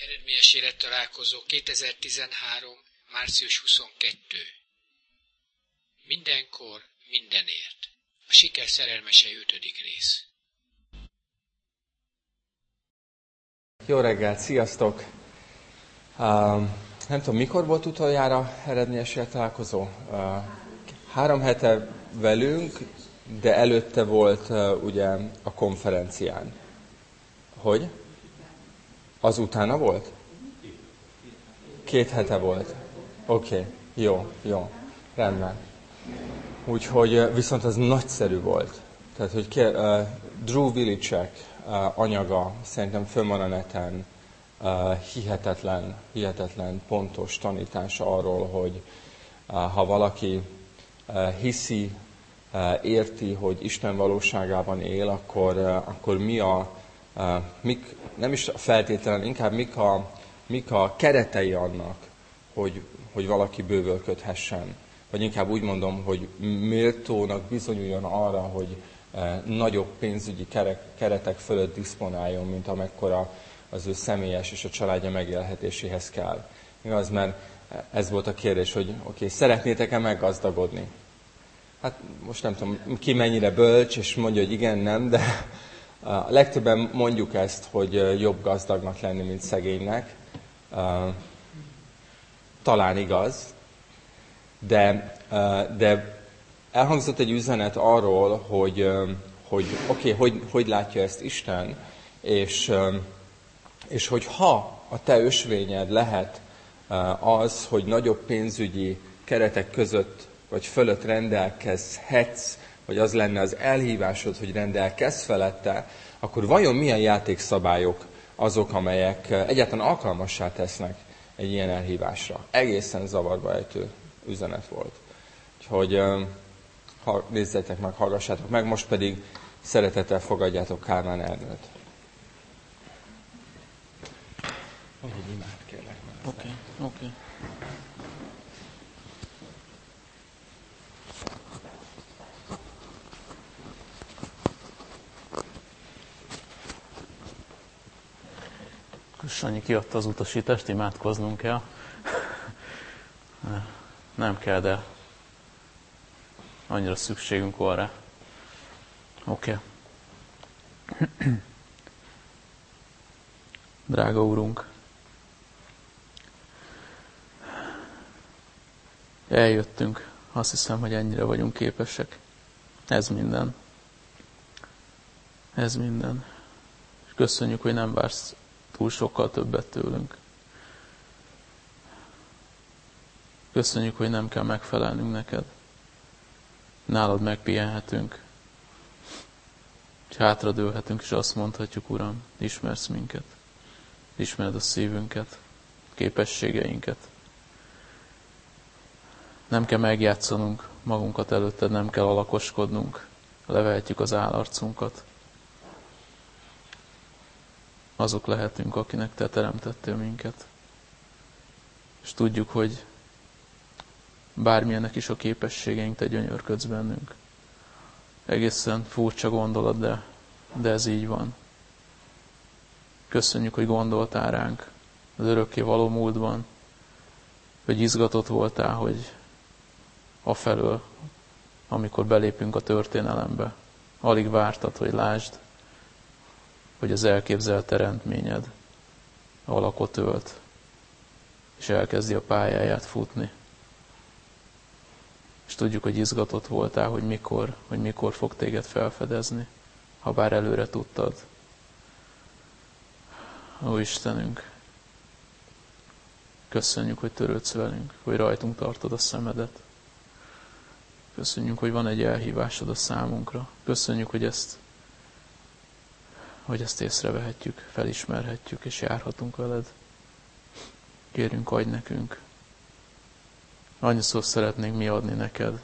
Eredményes élettalálkozó 2013. március 22. Mindenkor, mindenért. A siker szerelmesei 5. rész. Jó reggelt, sziasztok! Nem tudom, mikor volt utoljára eredményes élettalálkozó? 3 hete velünk, de előtte volt ugye a konferencián. Hogy? Az utána volt? 2 hete volt. Oké, jó, rendben. Úgyhogy viszont az nagyszerű volt. Tehát, hogy Drew Willicek anyaga szerintem fönn van a neten, hihetetlen pontos tanítás arról, hogy ha valaki hiszi, érti, hogy Isten valóságában él, akkor nem is feltétlenül, inkább mik a keretei annak, hogy valaki bővölködhessen. Vagy inkább úgy mondom, hogy méltónak bizonyuljon arra, hogy nagyobb pénzügyi keretek fölött diszponáljon, mint amekkora az ő személyes és a családja megélhetéséhez kell. Igaz, mert ez volt a kérdés, hogy oké, szeretnétek-e meggazdagodni? Hát most nem tudom, ki mennyire bölcs, és mondja, hogy igen, nem, de a legtöbben mondjuk ezt, hogy jobb gazdagnak lenni, mint szegénynek. Talán igaz, de elhangzott egy üzenet arról, hogy látja ezt Isten, és hogy ha a te ösvényed lehet az, hogy nagyobb pénzügyi keretek között vagy fölött rendelkezhetsz, vagy az lenne az elhívásod, hogy rendelkezz felette, akkor vajon milyen játékszabályok azok, amelyek egyáltalán alkalmassá tesznek egy ilyen elhívásra? Egészen zavarba ejtő üzenet volt. Úgyhogy nézzétek meg, hallgassátok meg, most pedig szeretettel fogadjátok Kálmán Ernőt. Hogy imád kérlek. Oké. Sanyi kiadta az utasítást, imádkoznunk kell. Nem kell, de annyira szükségünk van rá. Oké. Drága Úrunk, eljöttünk, azt hiszem, hogy ennyire vagyunk képesek. Ez minden. És köszönjük, hogy nem vársz túl sokkal többet tőlünk. Köszönjük, hogy nem kell megfelelnünk neked. Nálad megpihenhetünk. És hátradőlhetünk, és azt mondhatjuk, Uram, ismersz minket. Ismered a szívünket, képességeinket. Nem kell megjátszanunk magunkat előtted, nem kell alakoskodnunk. Levehetjük az állarcunkat. Azok lehetünk, akinek te teremtettél minket. És tudjuk, hogy bármilyenek is a képességeink, te gyönyörködsz bennünk. Egészen furcsa gondolat, de ez így van. Köszönjük, hogy gondoltál ránk az örökké való múltban, hogy izgatott voltál, hogy afelől, amikor belépünk a történelembe, alig vártad, hogy lásd, hogy az elképzelt teremtményed alakot ölt, és elkezdi a pályáját futni. És tudjuk, hogy izgatott voltál, hogy mikor fog téged felfedezni, ha bár előre tudtad. Ó Istenünk, köszönjük, hogy törődsz velünk, hogy rajtunk tartod a szemedet. Köszönjük, hogy van egy elhívásod a számunkra. Köszönjük, hogy ezt észrevehetjük, felismerhetjük, és járhatunk veled. Kérünk, adj nekünk. Annyiszor szeretnénk mi adni neked.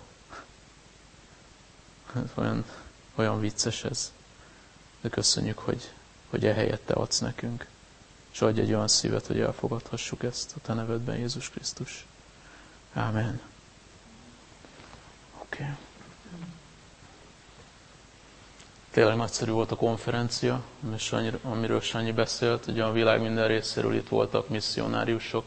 Olyan vicces ez. De köszönjük, hogy ehelyett te adsz nekünk. És adj egy olyan szívet, hogy elfogadhassuk ezt a te nevedben, Jézus Krisztus. Ámen. Oké. Tényleg nagyszerű volt a konferencia, amiről Sanyi beszélt. Ugye a világ minden részéről itt voltak misszionáriusok.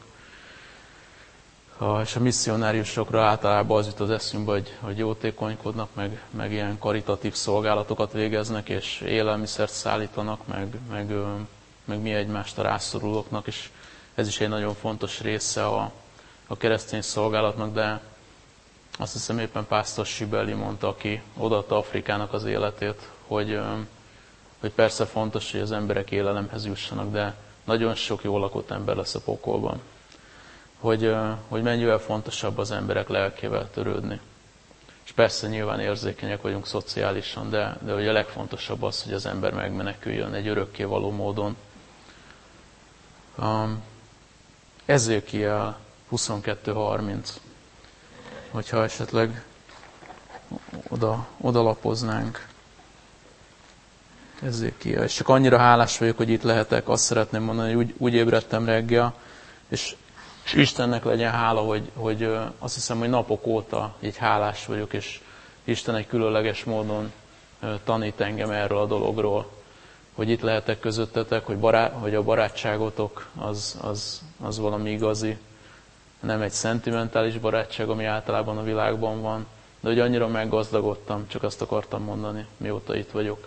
És a misszionáriusokra általában az jut az eszünkbe, hogy jótékonykodnak, meg ilyen karitatív szolgálatokat végeznek, és élelmiszert szállítanak, meg mi egymást a rászorulóknak, és ez is egy nagyon fontos része a keresztény szolgálatnak, de azt hiszem éppen Pásztor Sibeli mondta, aki odaadta Afrikának az életét, hogy persze fontos, hogy az emberek élelemhez jussanak, de nagyon sok jól lakott ember lesz a pokolban. Hogy mennyivel fontosabb az emberek lelkével törődni. És persze nyilván érzékenyek vagyunk szociálisan, de hogy a legfontosabb az, hogy az ember megmeneküljön egy örökkévaló módon. Ezékiel 22:30. Hogyha esetleg oda lapoznánk. Ezékiel. És csak annyira hálás vagyok, hogy itt lehetek. Azt szeretném mondani, hogy úgy ébredtem reggel, és Istennek legyen hála, hogy azt hiszem, hogy napok óta így hálás vagyok, és Isten egy különleges módon tanít engem erről a dologról, hogy itt lehetek közöttetek, hogy a barátságotok az valami igazi, nem egy szentimentális barátság, ami általában a világban van, de hogy annyira meggazdagodtam, csak azt akartam mondani, mióta itt vagyok,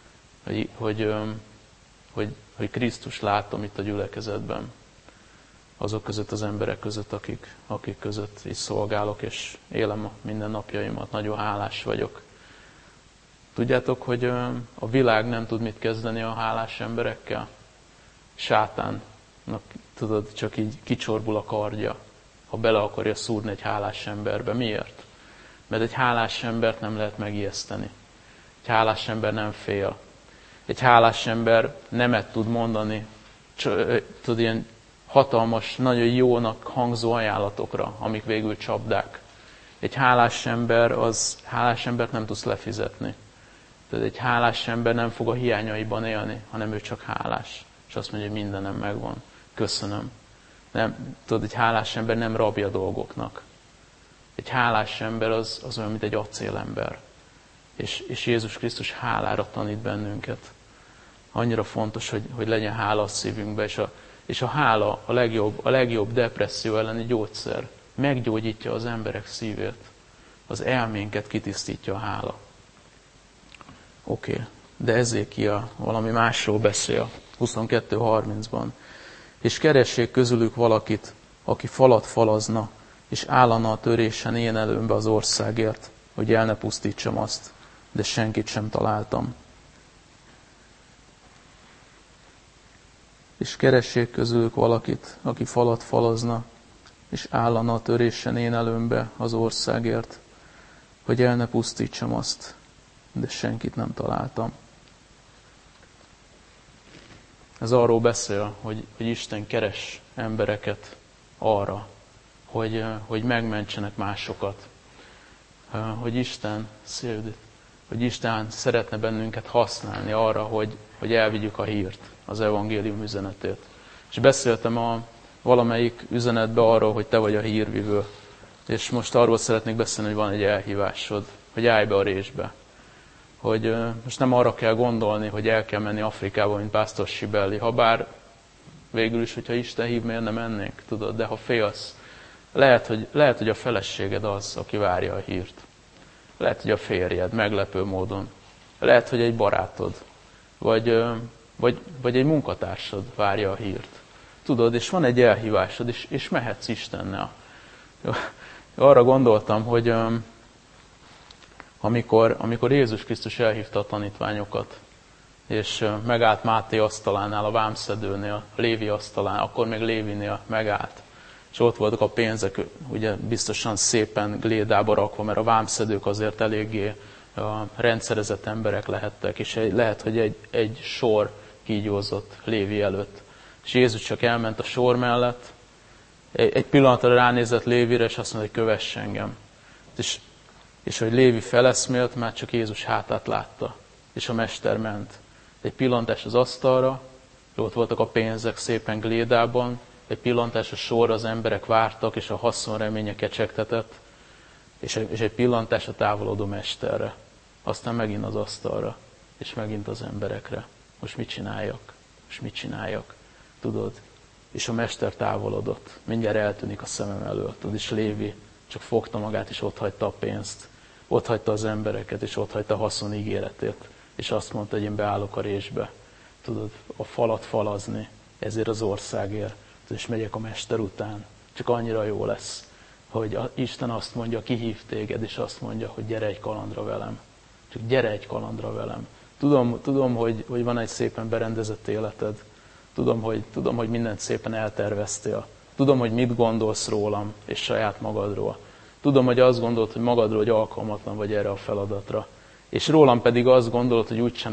hogy Krisztus látom itt a gyülekezetben, azok között, az emberek között, akik között is szolgálok, és élem a mindennapjaimat. Nagyon hálás vagyok. Tudjátok, hogy a világ nem tud mit kezdeni a hálás emberekkel? Sátánnak, tudod, csak így kicsorbul a kardja, ha bele akarja szúrni egy hálás emberbe. Miért? Mert egy hálás embert nem lehet megijeszteni. Egy hálás ember nem fél. Egy hálás ember nemet tud mondani, tudod, ilyen hatalmas, nagyon jónak hangzó ajánlatokra, amik végül csapdák. Egy hálás embert nem tudsz lefizetni. Tehát egy hálás ember nem fog a hiányaiban élni, hanem ő csak hálás. És azt mondja, hogy mindenem megvan. Köszönöm. Nem, tudod, egy hálás ember nem rabja dolgoknak. Egy hálás ember az olyan, mint egy acélember. És Jézus Krisztus hálára tanít bennünket. Annyira fontos, hogy legyen hála a szívünkbe, és a hála a legjobb depresszió elleni gyógyszer. Meggyógyítja az emberek szívét. Az elménket kitisztítja a hála. Oké, de Ezékiel valami másról beszél. 22:30-ban. És keressék közülük valakit, aki falat falazna, és állana a törésen én előmbe az országért, hogy el ne pusztítsam azt, de senkit sem találtam. És keressék közülük valakit, aki falat falazna, és állana a törésen én előmbe az országért, hogy el ne pusztítsam azt, de senkit nem találtam. Ez arról beszél, hogy Isten keres embereket arra, hogy megmentsenek másokat. Hogy Isten szeretne bennünket használni arra, hogy elvigyük a hírt, az evangélium üzenetét. És beszéltem valamelyik üzenetbe arról, hogy te vagy a hírvivő. És most arról szeretnék beszélni, hogy van egy elhívásod, hogy állj be a résbe. Hogy most nem arra kell gondolni, hogy el kell menni Afrikába, mint Pásztor Sibeli. Habár végül is, hogyha Isten hív, miért nem mennénk, tudod? De ha félsz, lehet, hogy a feleséged az, aki várja a hírt. Lehet, hogy a férjed, meglepő módon. Lehet, hogy egy barátod, vagy egy munkatársad várja a hírt. Tudod, és van egy elhívásod, és mehetsz Istennel. Arra gondoltam, hogy amikor Jézus Krisztus elhívta a tanítványokat, és megállt Máté asztalánál, a vámszedőnél, Lévi asztalán, akkor még Lévinél megállt, és ott voltak a pénzek, ugye biztosan szépen glédába rakva, mert a vámszedők azért eléggé rendszerezett emberek lehettek, és lehet, hogy egy sor kígyózott Lévi előtt. És Jézus csak elment a sor mellett, egy pillanatra ránézett Lévire, és azt mondta, hogy kövess engem. És hogy Lévi feleszmélt, már csak Jézus hátát látta, és a mester ment. Egy pillantás az asztalra, ott voltak a pénzek szépen glédában, egy pillantás a sorra, az emberek vártak, és a haszonreménye kecsegtetett, és egy pillantás a távolodó mesterre. Aztán megint az asztalra. és megint az emberekre. Most mit csináljak? Tudod? És a mester távolodott. Mindjárt eltűnik a szemem elől. Tudod, és Lévi csak fogta magát, és otthagyta a pénzt. Otthagyta az embereket, és otthagyta a haszon ígéretét. És azt mondta, hogy én beállok a résbe. Tudod, a falat falazni, ezért az országért. És megyek a mester után. Csak annyira jó lesz, hogy Isten azt mondja, kihív téged, és azt mondja, hogy gyere egy kalandra velem. Csak gyere egy kalandra velem. Tudom, hogy van egy szépen berendezett életed. Tudom, hogy mindent szépen elterveztél. Tudom, hogy mit gondolsz rólam és saját magadról. Tudom, hogy azt gondolod, hogy magadról, hogy alkalmatlan vagy erre a feladatra. És rólam pedig azt gondolod, hogy úgysem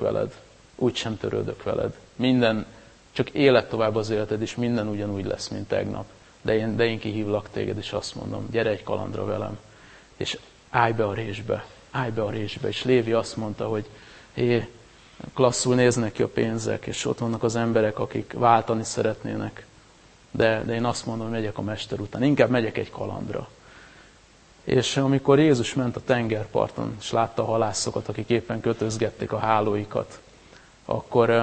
törődök veled. Minden, csak élet tovább az életed, és minden ugyanúgy lesz, mint tegnap. De én kihívlak téged, és azt mondom, gyere egy kalandra velem, és állj be a résbe. És Lévi azt mondta, hogy klasszul néznek ki a pénzek, és ott vannak az emberek, akik váltani szeretnének. De én azt mondom, hogy megyek a mester után. Inkább megyek egy kalandra. És amikor Jézus ment a tengerparton, és látta a halászokat, akik éppen kötözgették a hálóikat, akkor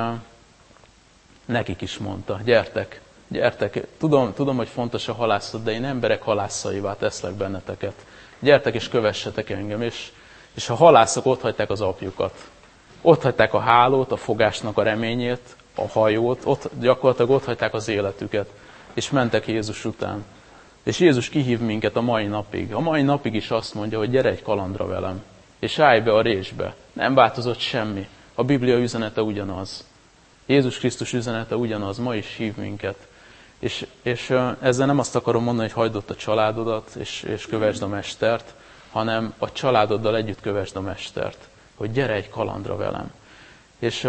nekik is mondta, gyertek, tudom, hogy fontos a halászat, de én emberek halászaivá teszlek benneteket. Gyertek és kövessetek engem. És a halászok otthagyták az apjukat. Otthagyták a hálót, a fogásnak a reményét, a hajót, gyakorlatilag otthagyták az életüket, és mentek Jézus után. És Jézus kihív minket a mai napig. A mai napig is azt mondja, hogy gyere egy kalandra velem, és állj be a résbe. Nem változott semmi. A Biblia üzenete ugyanaz. Jézus Krisztus üzenete ugyanaz, ma is hív minket. És ezzel nem azt akarom mondani, hogy hagyd ott a családodat, és kövesd a mestert, hanem a családoddal együtt kövesd a mestert. Hogy gyere egy kalandra velem. És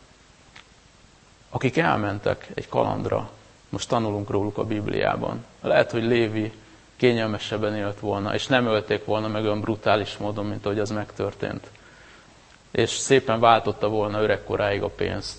akik elmentek egy kalandra, most tanulunk róluk a Bibliában. Lehet, hogy Lévi kényelmesebben élt volna, és nem ölték volna meg olyan brutális módon, mint ahogy az megtörtént. És szépen váltotta volna öregkoráig a pénzt.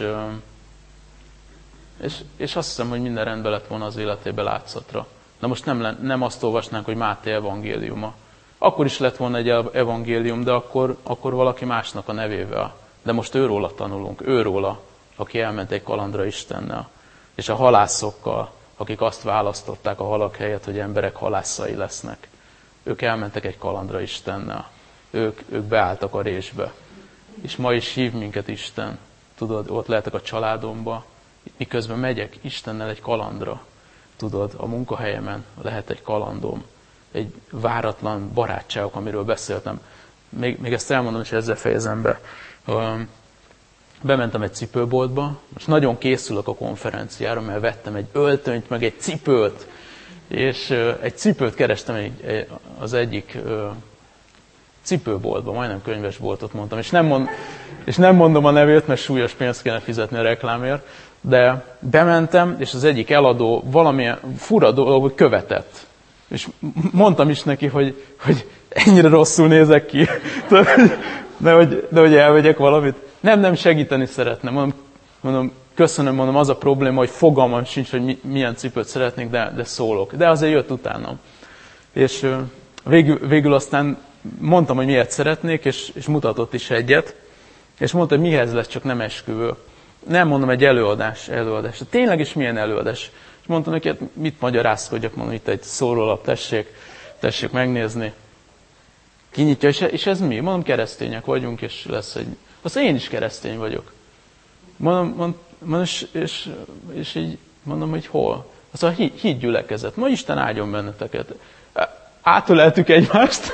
És azt hiszem, hogy minden rendben lett volna az életében látszatra. De most nem azt olvasnánk, hogy Máté evangéliuma. Akkor is lett volna egy evangélium, de akkor valaki másnak a nevével. De most őróla tanulunk, őróla, aki elment egy kalandra Istennel. És a halászokkal, akik azt választották a halak helyett, hogy emberek halászai lesznek. Ők elmentek egy kalandra Istennel. Ők beálltak a résbe. És ma is hív minket Isten. Tudod, ott lehetek a családomba, miközben megyek Istennel egy kalandra. Tudod, a munkahelyemen lehet egy kalandom. Egy váratlan barátságok, amiről beszéltem. Még ezt elmondom, és ezzel fejezem be. Bementem egy cipőboltba, most nagyon készülök a konferenciára, mert vettem egy öltönyt, meg egy cipőt, és egy cipőt kerestem az egyik cipőboltba, majdnem könyvesboltot mondtam, és nem mondom a nevét, mert súlyos pénzt kéne fizetni a reklámért, de bementem, és az egyik eladó valamilyen fura dolgot követett. És mondtam is neki, hogy ennyire rosszul nézek ki, de hogy elvegyek valamit. Nem, segíteni szeretne. Mondom, köszönöm, az a probléma, hogy fogalmam sincs, hogy milyen cipőt szeretnék, de szólok. De azért jött utánam. És végül aztán mondtam, hogy miért szeretnék, és mutatott is egyet. És mondta, hogy mihez lesz, csak nem esküvő. Nem mondom, egy előadás. Tényleg is milyen előadás. És mondtam neki, hát mit magyarázkodjak, mondom, itt egy szórólap, tessék megnézni. Kinyitja, és ez mi? Mondom, keresztények vagyunk, és lesz egy... Azt én is keresztény vagyok. Mondom, és így mondom, hogy hol? Azt a hídgyülekezet. Ma Isten áldjon benneteket. Átöleltük egymást.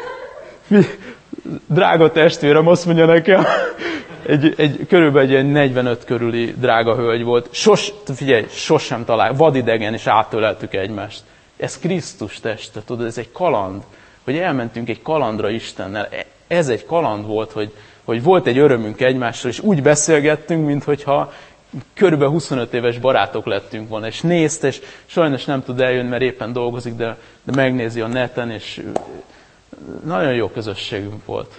Drága testvérem, azt mondja nekem. Körülbelül egy ilyen 45 körüli drága hölgy volt. Sosem talál. Vadidegen, és átöleltük egymást. Ez Krisztus teste, tudod, ez egy kaland. Hogy elmentünk egy kalandra Istennel. Ez egy kaland volt, hogy volt egy örömünk egymásra, és úgy beszélgettünk, minthogyha körülbelül 25 éves barátok lettünk volna. És nézte, és sajnos nem tud eljönni, mert éppen dolgozik, de megnézi a neten, és nagyon jó közösségünk volt.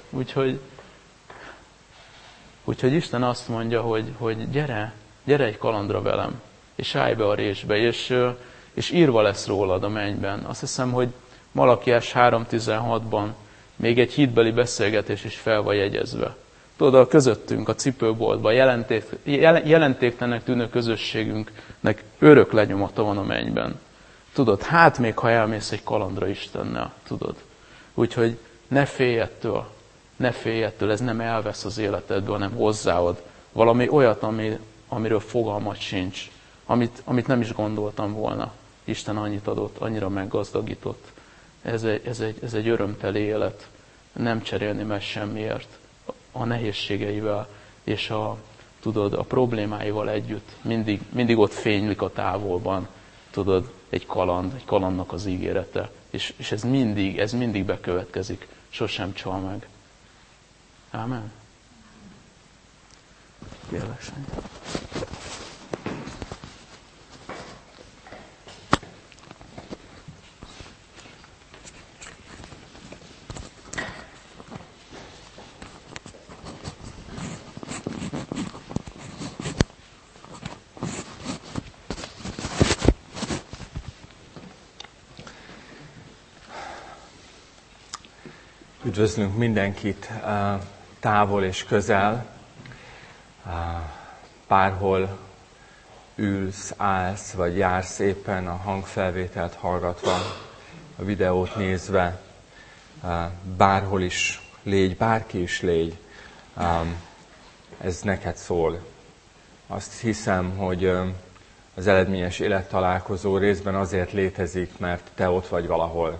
Úgyhogy Isten azt mondja, hogy gyere egy kalandra velem, és állj be a résbe, és írva lesz rólad a mennyben. Azt hiszem, hogy Malakiás 3.16-ban még egy hídbeli beszélgetés is fel van jegyezve, Tudod, a közöttünk, a cipőboltban jelentéktelennek tűnő közösségünknek örök lenyomata van a mennyben. Tudod, hát még ha elmész egy kalandra Istennel, tudod. Úgyhogy ne félj ettől, ez nem elvesz az életedből, hanem hozzáad valami olyat, amiről fogalmat sincs, amit nem is gondoltam volna. Isten annyit adott, annyira meggazdagított. Ez egy örömteli élet. Nem cserélni meg semmiért. A nehézségeivel és a problémáival együtt. Mindig ott fénylik a távolban, tudod, egy kalandnak az ígérete. És ez mindig bekövetkezik. Sosem csal meg. Ámen. Kérlek, Sanyi. Üdvözlünk mindenkit távol és közel, bárhol ülsz, állsz, vagy jársz éppen a hangfelvételt hallgatva, a videót nézve, bárhol is légy, bárki is légy, ez neked szól. Azt hiszem, hogy az eredményes élettalálkozó részben azért létezik, mert te ott vagy valahol.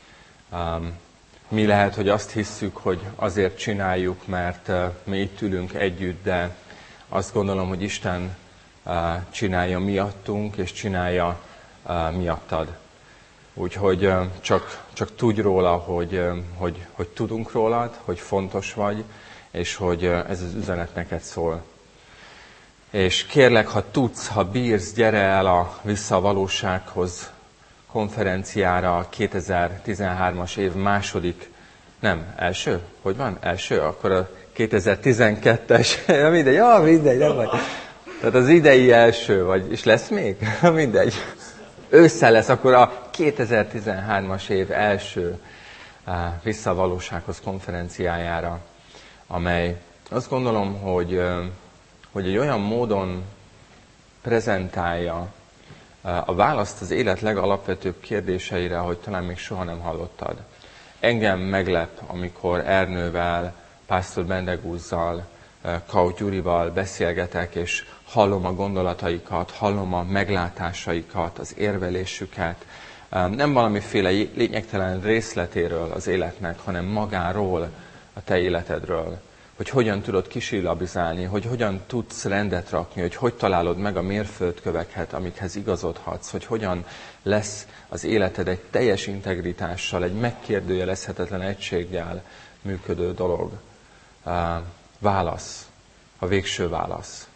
Mi lehet, hogy azt hisszük, hogy azért csináljuk, mert mi itt ülünk együtt, de azt gondolom, hogy Isten csinálja miattunk, és csinálja miattad. Úgyhogy csak tudj róla, hogy tudunk rólad, hogy fontos vagy, és hogy ez az üzenet neked szól. És kérlek, ha tudsz, ha bírsz, gyere el a Vissza a valósághoz konferenciára a 2013-as év első? Hogy van? Első? Akkor a 2012-es, mindegy, nem vagy. Tehát az idei első, és lesz még? Mindegy. Ősszel lesz, akkor a 2013-as év első Vissza a valósághoz konferenciájára, amely azt gondolom, hogy egy olyan módon prezentálja a választ az élet legalapvetőbb kérdéseire, hogy talán még soha nem hallottad. Engem meglep, amikor Ernővel, Pásztor Bendegúzzal, Kauth Gyurival beszélgetek, és hallom a gondolataikat, hallom a meglátásaikat, az érvelésüket. Nem valamiféle lényegtelen részletéről az életnek, hanem magáról, a te életedről. Hogy hogyan tudod kisillabizálni, hogy hogyan tudsz rendet rakni, hogy találod meg a mérföldköveket, amikhez igazodhatsz, hogy hogyan lesz az életed egy teljes integritással, egy megkérdőjelezhetetlen egységgel működő dolog. Válasz, a végső válasz.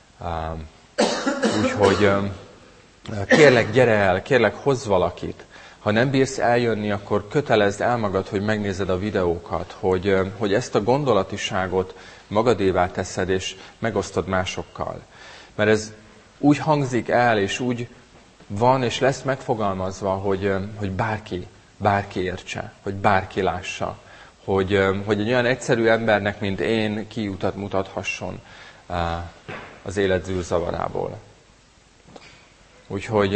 Úgyhogy kérlek, gyere el, kérlek, hozz valakit. Ha nem bírsz eljönni, akkor kötelezd el magad, hogy megnézed a videókat, hogy ezt a gondolatiságot magadévá teszed, és megosztod másokkal. Mert ez úgy hangzik el, és úgy van, és lesz megfogalmazva, hogy bárki értse, hogy bárki lássa, hogy egy olyan egyszerű embernek, mint én, kiutat mutathasson az élet zűrzavarából. Úgyhogy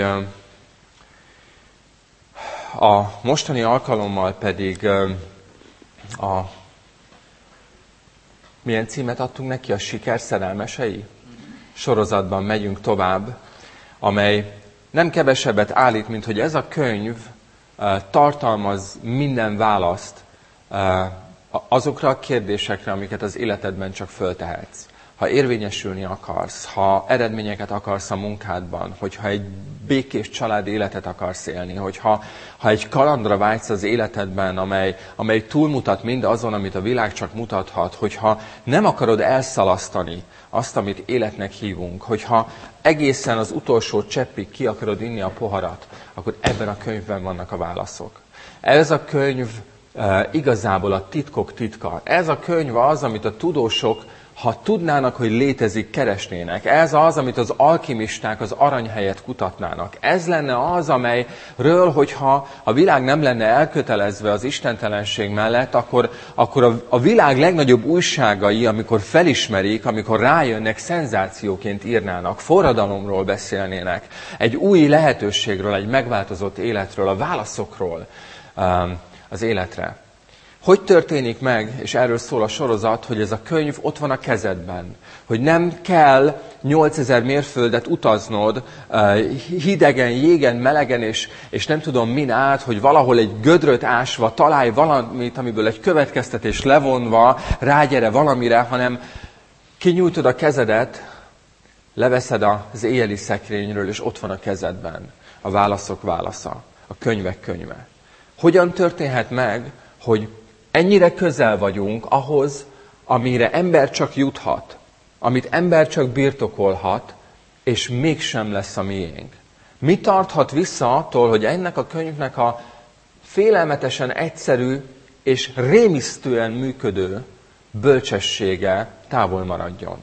a mostani alkalommal pedig milyen címet adtunk neki? A siker szerelmesei? Sorozatban megyünk tovább, amely nem kevesebbet állít, mint hogy ez a könyv tartalmaz minden választ azokra a kérdésekre, amiket az életedben csak föltehetsz. Ha érvényesülni akarsz, ha eredményeket akarsz a munkádban, hogyha egy békés család életet akarsz élni, hogyha egy kalandra vágysz az életedben, amely túlmutat mind azon, amit a világ csak mutathat, hogyha nem akarod elszalasztani azt, amit életnek hívunk, hogyha egészen az utolsó cseppig ki akarod inni a poharat, akkor ebben a könyvben vannak a válaszok. Ez a könyv igazából a titkok titka. Ez a könyv az, amit a tudósok ha tudnának, hogy létezik, keresnének. Ez az, amit az alkimisták az arany helyett kutatnának. Ez lenne az, amelyről, hogyha a világ nem lenne elkötelezve az istentelenség mellett, akkor a világ legnagyobb újságai, amikor felismerik, amikor rájönnek, szenzációként írnának, forradalomról beszélnének, egy új lehetőségről, egy megváltozott életről, a válaszokról az életre. Hogy történik meg, és erről szól a sorozat, hogy ez a könyv ott van a kezedben, hogy nem kell 8000 mérföldet utaznod, hidegen, jégen, melegen, és nem tudom min át, hogy valahol egy gödröt ásva találj valamit, amiből egy következtetés levonva rágyere valamire, hanem kinyújtod a kezedet, leveszed az éjjeli szekrényről, és ott van a kezedben a válaszok válasza, a könyvek könyve. Hogyan történhet meg, hogy ennyire közel vagyunk ahhoz, amire ember csak juthat, amit ember csak birtokolhat, és mégsem lesz a miénk? Mi tarthat vissza attól, hogy ennek a könyvnek a félelmetesen egyszerű és rémisztően működő bölcsessége távol maradjon?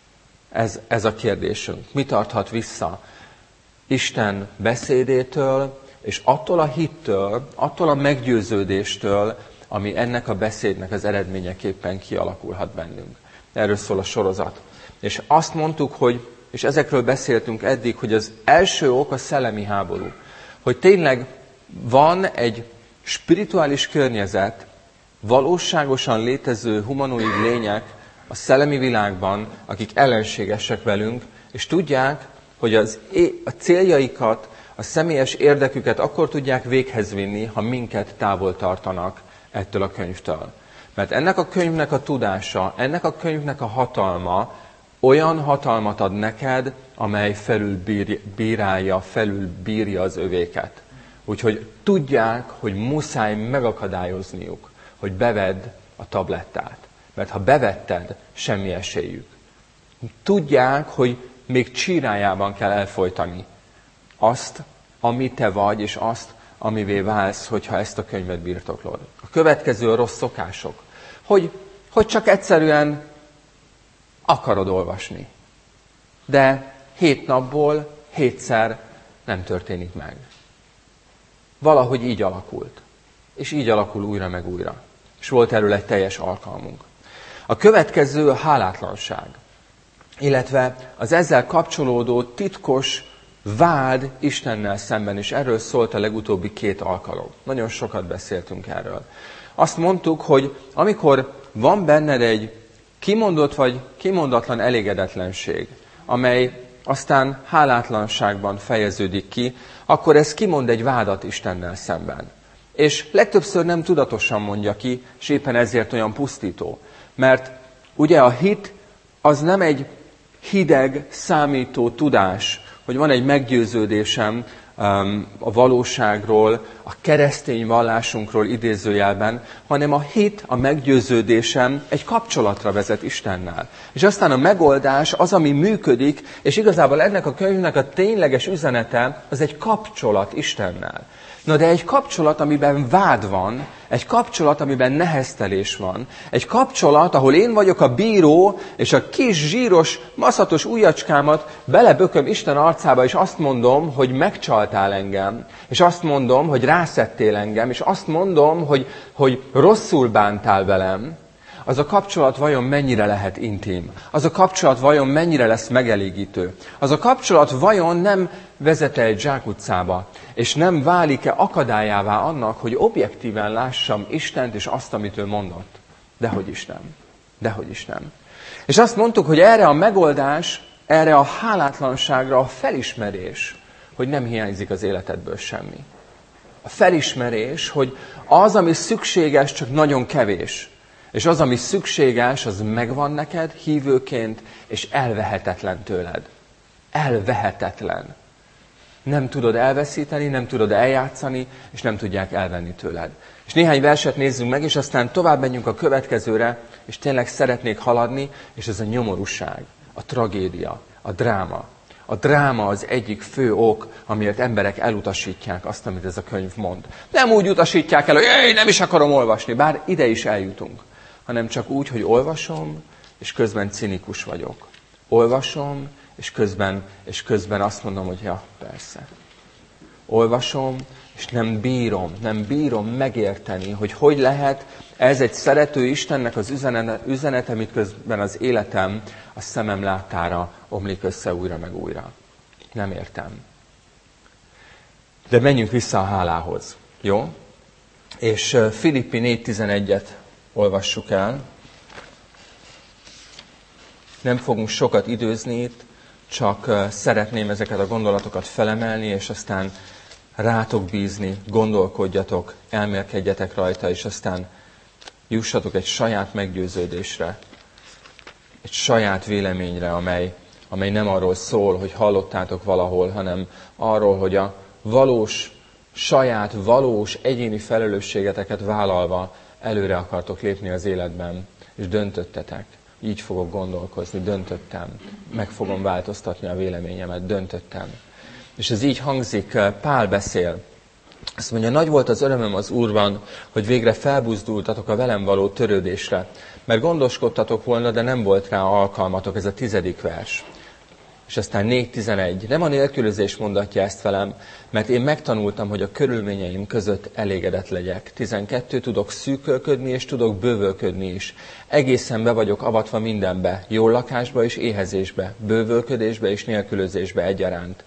Ez a kérdésünk. Mi tarthat vissza Isten beszédétől, és attól a hittől, attól a meggyőződéstől, ami ennek a beszédnek az eredményeképpen kialakulhat bennünk. Erről szól a sorozat. És azt mondtuk, és ezekről beszéltünk eddig, hogy az első ok a szellemi háború. Hogy tényleg van egy spirituális környezet, valóságosan létező humanoid lények a szellemi világban, akik ellenségesek velünk, és tudják, hogy a céljaikat, a személyes érdeküket akkor tudják véghez vinni, ha minket távol tartanak ettől a könyvtől. Mert ennek a könyvnek a tudása, ennek a könyvnek a hatalma olyan hatalmat ad neked, amely felülbírja az övéket. Úgyhogy tudják, hogy muszáj megakadályozniuk, hogy bevedd a tablettát. Mert ha bevetted, semmi esélyük. Tudják, hogy még csírájában kell elfojtani azt, ami te vagy, és azt, amivé válsz, hogyha ezt a könyvet birtoklod. A következő a rossz szokások. Hogy csak egyszerűen akarod olvasni. De 7 napból 7-szer nem történik meg. Valahogy így alakult. És így alakul újra meg újra. És volt erről egy teljes alkalmunk. A következő a hálátlanság. Illetve az ezzel kapcsolódó titkos vád Istennel szemben, és erről szólt a legutóbbi 2 alkalom. Nagyon sokat beszéltünk erről. Azt mondtuk, hogy amikor van benned egy kimondott vagy kimondatlan elégedetlenség, amely aztán hálátlanságban fejeződik ki, akkor ez kimond egy vádat Istennel szemben. És legtöbbször nem tudatosan mondja ki, és éppen ezért olyan pusztító. Mert ugye a hit az nem egy hideg, számító tudás, hogy van egy meggyőződésem a valóságról, a keresztény vallásunkról idézőjelben, hanem a hit, a meggyőződésem egy kapcsolatra vezet Istennel. És aztán a megoldás az, ami működik, és igazából ennek a könyvnek a tényleges üzenete, az egy kapcsolat Istennel. Na de egy kapcsolat, amiben vád van, egy kapcsolat, amiben neheztelés van, egy kapcsolat, ahol én vagyok a bíró, és a kis zsíros, maszatos ujjacskámat belebököm Isten arcába, és azt mondom, hogy megcsaltál engem, és azt mondom, hogy rászettél engem, és azt mondom, hogy rosszul bántál velem, az a kapcsolat vajon mennyire lehet intim? Az a kapcsolat vajon mennyire lesz megelégítő? Az a kapcsolat vajon nem vezet egy zsákutcába, és nem válik-e akadályává annak, hogy objektíven lássam Istent és azt, amit ő mondott? Dehogy is nem. Dehogy is nem. És azt mondtuk, hogy erre a megoldás, erre a hálátlanságra a felismerés, hogy nem hiányzik az életedből semmi. A felismerés, hogy az, ami szükséges, csak nagyon kevés. És az, ami szükséges, az megvan neked hívőként, és elvehetetlen tőled. Elvehetetlen. Nem tudod elveszíteni, nem tudod eljátszani, és nem tudják elvenni tőled. És néhány verset nézzünk meg, és aztán tovább menjünk a következőre, és tényleg szeretnék haladni, és ez a nyomorúság, a tragédia, a dráma. A dráma az egyik fő ok, amiért emberek elutasítják azt, amit ez a könyv mond. Nem úgy utasítják el, hogy nem is akarom olvasni, bár ide is eljutunk, hanem csak úgy, hogy olvasom, és közben cinikus vagyok. Olvasom, és közben azt mondom, hogy ja, persze. Olvasom, és nem bírom megérteni, hogy lehet ez egy szerető Istennek az üzenete, miközben az életem a szemem láttára omlik össze újra meg újra. Nem értem. De menjünk vissza a hálához, jó? És Filippi 4:11-et olvassuk el. Nem fogunk sokat időzni itt, csak szeretném ezeket a gondolatokat felemelni, és aztán rátok bízni, gondolkodjatok, elmélkedjetek rajta, és aztán jussatok egy saját meggyőződésre, egy saját véleményre, amely nem arról szól, hogy hallottátok valahol, hanem arról, hogy a valós egyéni felelősségeteket vállalva előre akartok lépni az életben, és döntöttetek. Így fogok gondolkozni, döntöttem. Meg fogom változtatni a véleményemet, döntöttem. És ez így hangzik, Pál beszél. Azt mondja, nagy volt az örömöm az Úrban, hogy végre felbuzdultatok a velem való törődésre. Mert gondoskodtatok volna, de nem volt rá alkalmatok, ez a 10. vers. És aztán 4:11. Nem a nélkülözés mondatja ezt velem, mert én megtanultam, hogy a körülményeim között elégedett legyek. 12. Tudok szűkölködni, és tudok bővölködni is. Egészen be vagyok avatva mindenbe, jó lakásba és éhezésbe, bővölködésbe és nélkülözésbe egyaránt.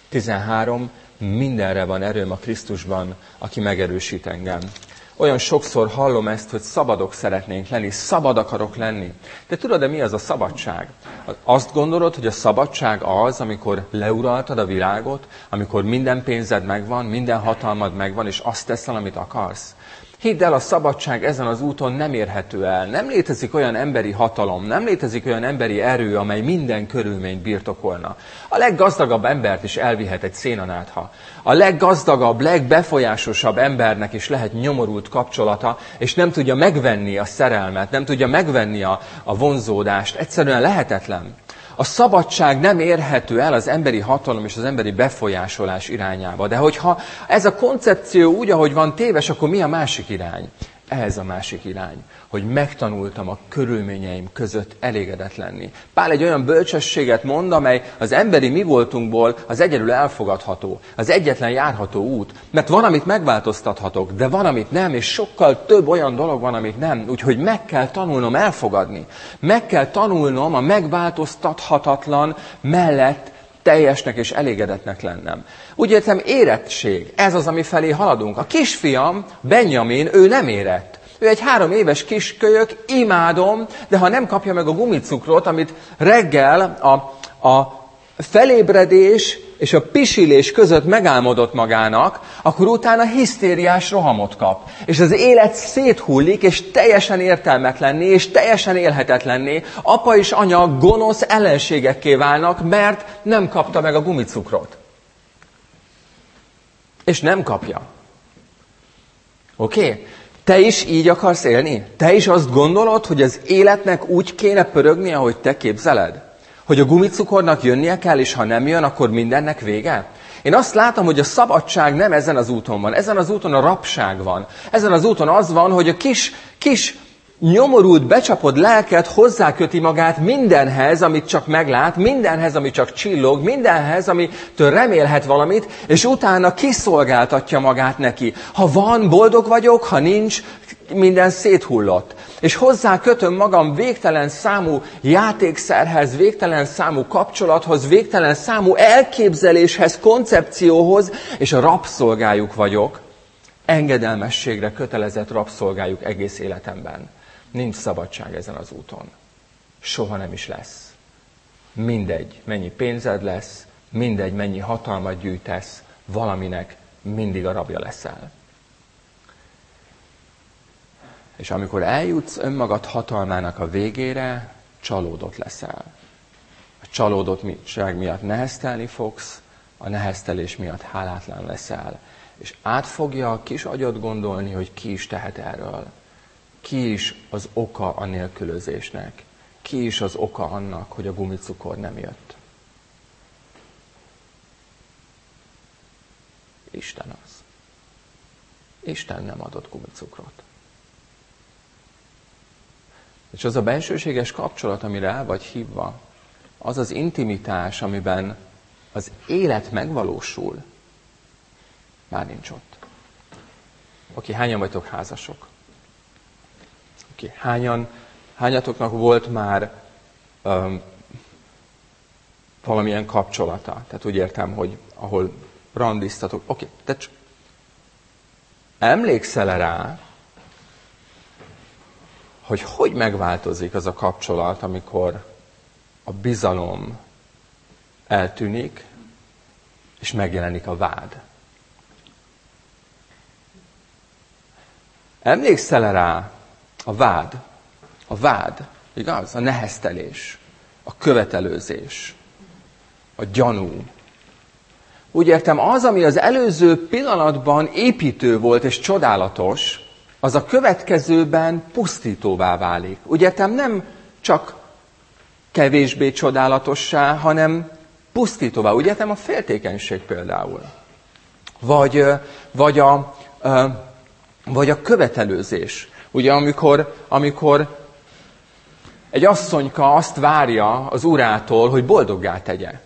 13. Mindenre van erőm a Krisztusban, aki megerősít engem. Olyan sokszor hallom ezt, hogy szabadok szeretnénk lenni, szabad akarok lenni. De tudod-e, mi az a szabadság? Azt gondolod, hogy a szabadság az, amikor leuraltad a világot, amikor minden pénzed megvan, minden hatalmad megvan, és azt teszel, amit akarsz? Hidd el, a szabadság ezen az úton nem érhető el. Nem létezik olyan emberi hatalom, nem létezik olyan emberi erő, amely minden körülményt birtokolna. A leggazdagabb embert is elvihet egy szénanátha. A leggazdagabb, legbefolyásosabb embernek is lehet nyomorult kapcsolata, és nem tudja megvenni a szerelmet, nem tudja megvenni a vonzódást. Egyszerűen lehetetlen. A szabadság nem érhető el az emberi hatalom és az emberi befolyásolás irányába. De hogyha ez a koncepció úgy, ahogy van téves, akkor mi a másik irány? Ez a másik irány, hogy megtanultam a körülményeim között elégedett lenni. Pál egy olyan bölcsességet mond, amely az emberi mi voltunkból az egyedül elfogadható, az egyetlen járható út. Mert van, amit megváltoztathatok, de van, amit nem, és sokkal több olyan dolog van, amit nem. Úgyhogy meg kell tanulnom elfogadni. Meg kell tanulnom a megváltoztathatatlan mellett teljesnek és elégedetnek lennem. Úgy értem, érettség. Ez az, ami felé haladunk. A kisfiam, Benjamin, ő nem érett. Ő egy 3 éves kiskölyök, imádom, de ha nem kapja meg a gumicukrot, amit reggel a felébredés és a pisilés között megálmodott magának, akkor utána hisztériás rohamot kap. És az élet széthullik, és teljesen értelmetlenné, és teljesen élhetetlenné. Apa és anya gonosz ellenségekké válnak, mert nem kapta meg a gumicukrot. És nem kapja. Oké? Te is így akarsz élni? Te is azt gondolod, hogy az életnek úgy kéne pörögnie, ahogy te képzeled? Hogy a gumicukornak jönnie kell, és ha nem jön, akkor mindennek vége? Én azt látom, hogy a szabadság nem ezen az úton van. Ezen az úton a rabság van. Ezen az úton az van, hogy a kis nyomorult, becsapott lelked hozzáköti magát mindenhez, amit csak meglát, mindenhez, ami csak csillog, mindenhez, amitől remélhet valamit, és utána kiszolgáltatja magát neki. Ha van, boldog vagyok, ha nincs, minden széthullott. És hozzá kötöm magam végtelen számú játékszerhez, végtelen számú kapcsolathoz, végtelen számú elképzeléshez, koncepcióhoz, és a rabszolgájuk vagyok, engedelmességre kötelezett rabszolgájuk egész életemben. Nincs szabadság ezen az úton. Soha nem is lesz. Mindegy, mennyi pénzed lesz, mindegy, mennyi hatalmat gyűjtesz, valaminek mindig a rabja leszel. És amikor eljutsz önmagad hatalmának a végére, csalódott leszel. A csalódottság miatt neheztelni fogsz, a neheztelés miatt hálátlan leszel. És át fogja a kis agyad gondolni, hogy ki is tehet erről. Ki is az oka a nélkülözésnek. Ki is az oka annak, hogy a gumicukor nem jött. Isten az. Isten nem adott gumicukrot. És az a bensőséges kapcsolat, amire el vagy hívva, az az intimitás, amiben az élet megvalósul, már nincs ott. Oké, hányan vagytok házasok? Oké, hányatoknak volt már valamilyen kapcsolata? Tehát úgy értem, hogy ahol randiztatok. Oké, tehát emlékszel rá, hogy megváltozik az a kapcsolat, amikor a bizalom eltűnik, és megjelenik a vád. Emlékszel rá a vád, igaz? A neheztelés, a követelőzés, a gyanú. Úgy értem, az, ami az előző pillanatban építő volt és csodálatos, az a következőben pusztítóvá válik. Úgy értem, nem csak kevésbé csodálatossá, hanem pusztítóvá. Úgy értem, a féltékenység például. Vagy a követelőzés. Ugye, amikor egy asszonyka azt várja az urától, hogy boldoggá tegye.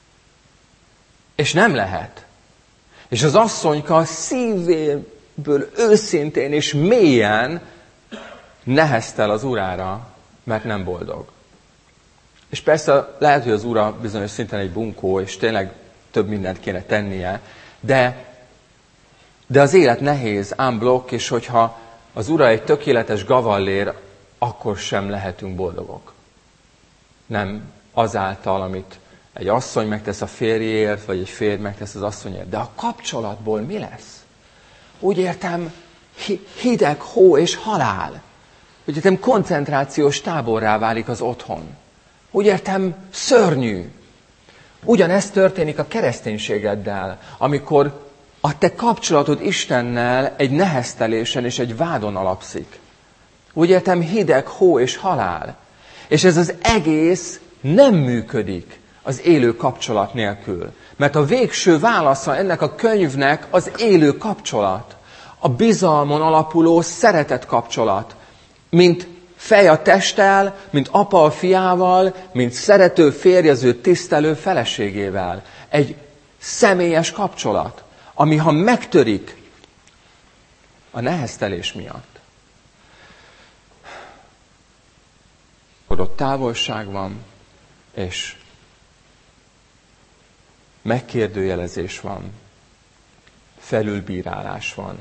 És nem lehet. És az asszonyka szívéből őszintén és mélyen neheztel az urára, mert nem boldog. És persze lehet, hogy az ura bizonyos szinten egy bunkó, és tényleg több mindent kéne tennie, de az élet nehéz, unblock, és hogyha az ura egy tökéletes gavallér, akkor sem lehetünk boldogok. Nem azáltal, amit egy asszony megtesz a férjéért, vagy egy férj megtesz az asszonyért. De a kapcsolatból mi lesz? Úgy értem, hideg, hó és halál. Úgy értem, koncentrációs táborrá válik az otthon. Úgy értem, szörnyű. Ugyanezt történik a kereszténységeddel, amikor a te kapcsolatod Istennel egy neheztelésen és egy vádon alapszik. Úgy értem, hideg, hó és halál. És ez az egész nem működik az élő kapcsolat nélkül. Mert a végső válasza ennek a könyvnek az élő kapcsolat. A bizalmon alapuló szeretet kapcsolat. Mint fej a testtel, mint apa a fiával, mint szerető férjező, tisztelő feleségével. Egy személyes kapcsolat, ami ha megtörik a neheztelés miatt, akkor ott távolság van, és megkérdőjelezés van, felülbírálás van.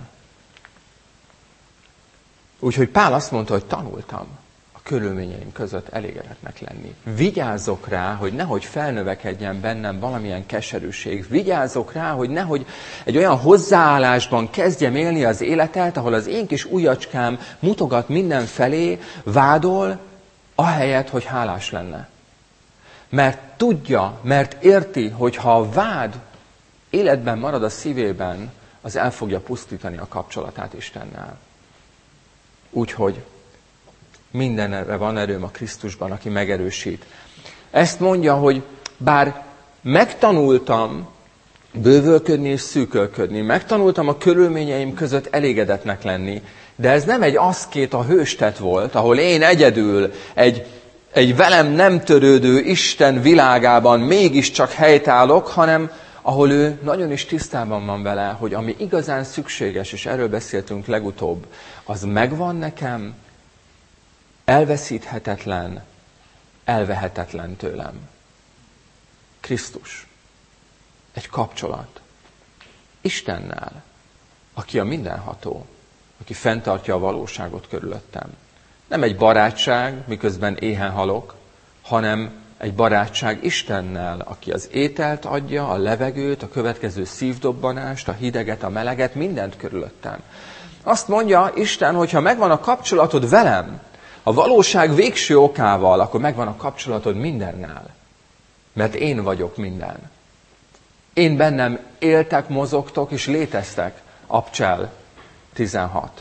Úgyhogy Pál azt mondta, hogy tanultam a körülményeim között elégedetnek lenni. Vigyázzok rá, hogy nehogy felnövekedjen bennem valamilyen keserűség. Vigyázzok rá, hogy nehogy egy olyan hozzáállásban kezdjem élni az életet, ahol az én kis ujjacskám mutogat mindenfelé, vádol, ahelyett, hogy hálás lenne. Mert tudja, mert érti, hogy ha a vád életben marad a szívében, az el fogja pusztítani a kapcsolatát Istennel. Úgyhogy mindenre van erőm a Krisztusban, aki megerősít. Ezt mondja, hogy bár megtanultam bővölködni és szűkölködni, megtanultam a körülményeim között elégedetnek lenni, de ez nem egy aszkéta hőstet volt, ahol én egyedül egy velem nem törődő Isten világában mégiscsak helytállok, hanem ahol ő nagyon is tisztában van vele, hogy ami igazán szükséges, és erről beszéltünk legutóbb, az megvan nekem, elveszíthetetlen, elvehetetlen tőlem. Krisztus. Egy kapcsolat. Istennel, aki a mindenható, aki fenntartja a valóságot körülöttem. Nem egy barátság, miközben éhen halok, hanem egy barátság Istennel, aki az ételt adja, a levegőt, a következő szívdobbanást, a hideget, a meleget, mindent körülöttem. Azt mondja Isten, hogyha megvan a kapcsolatod velem, a valóság végső okával, akkor megvan a kapcsolatod mindennel. Mert én vagyok minden. Én bennem éltek, mozogtok és léteztek. Abcsel 16.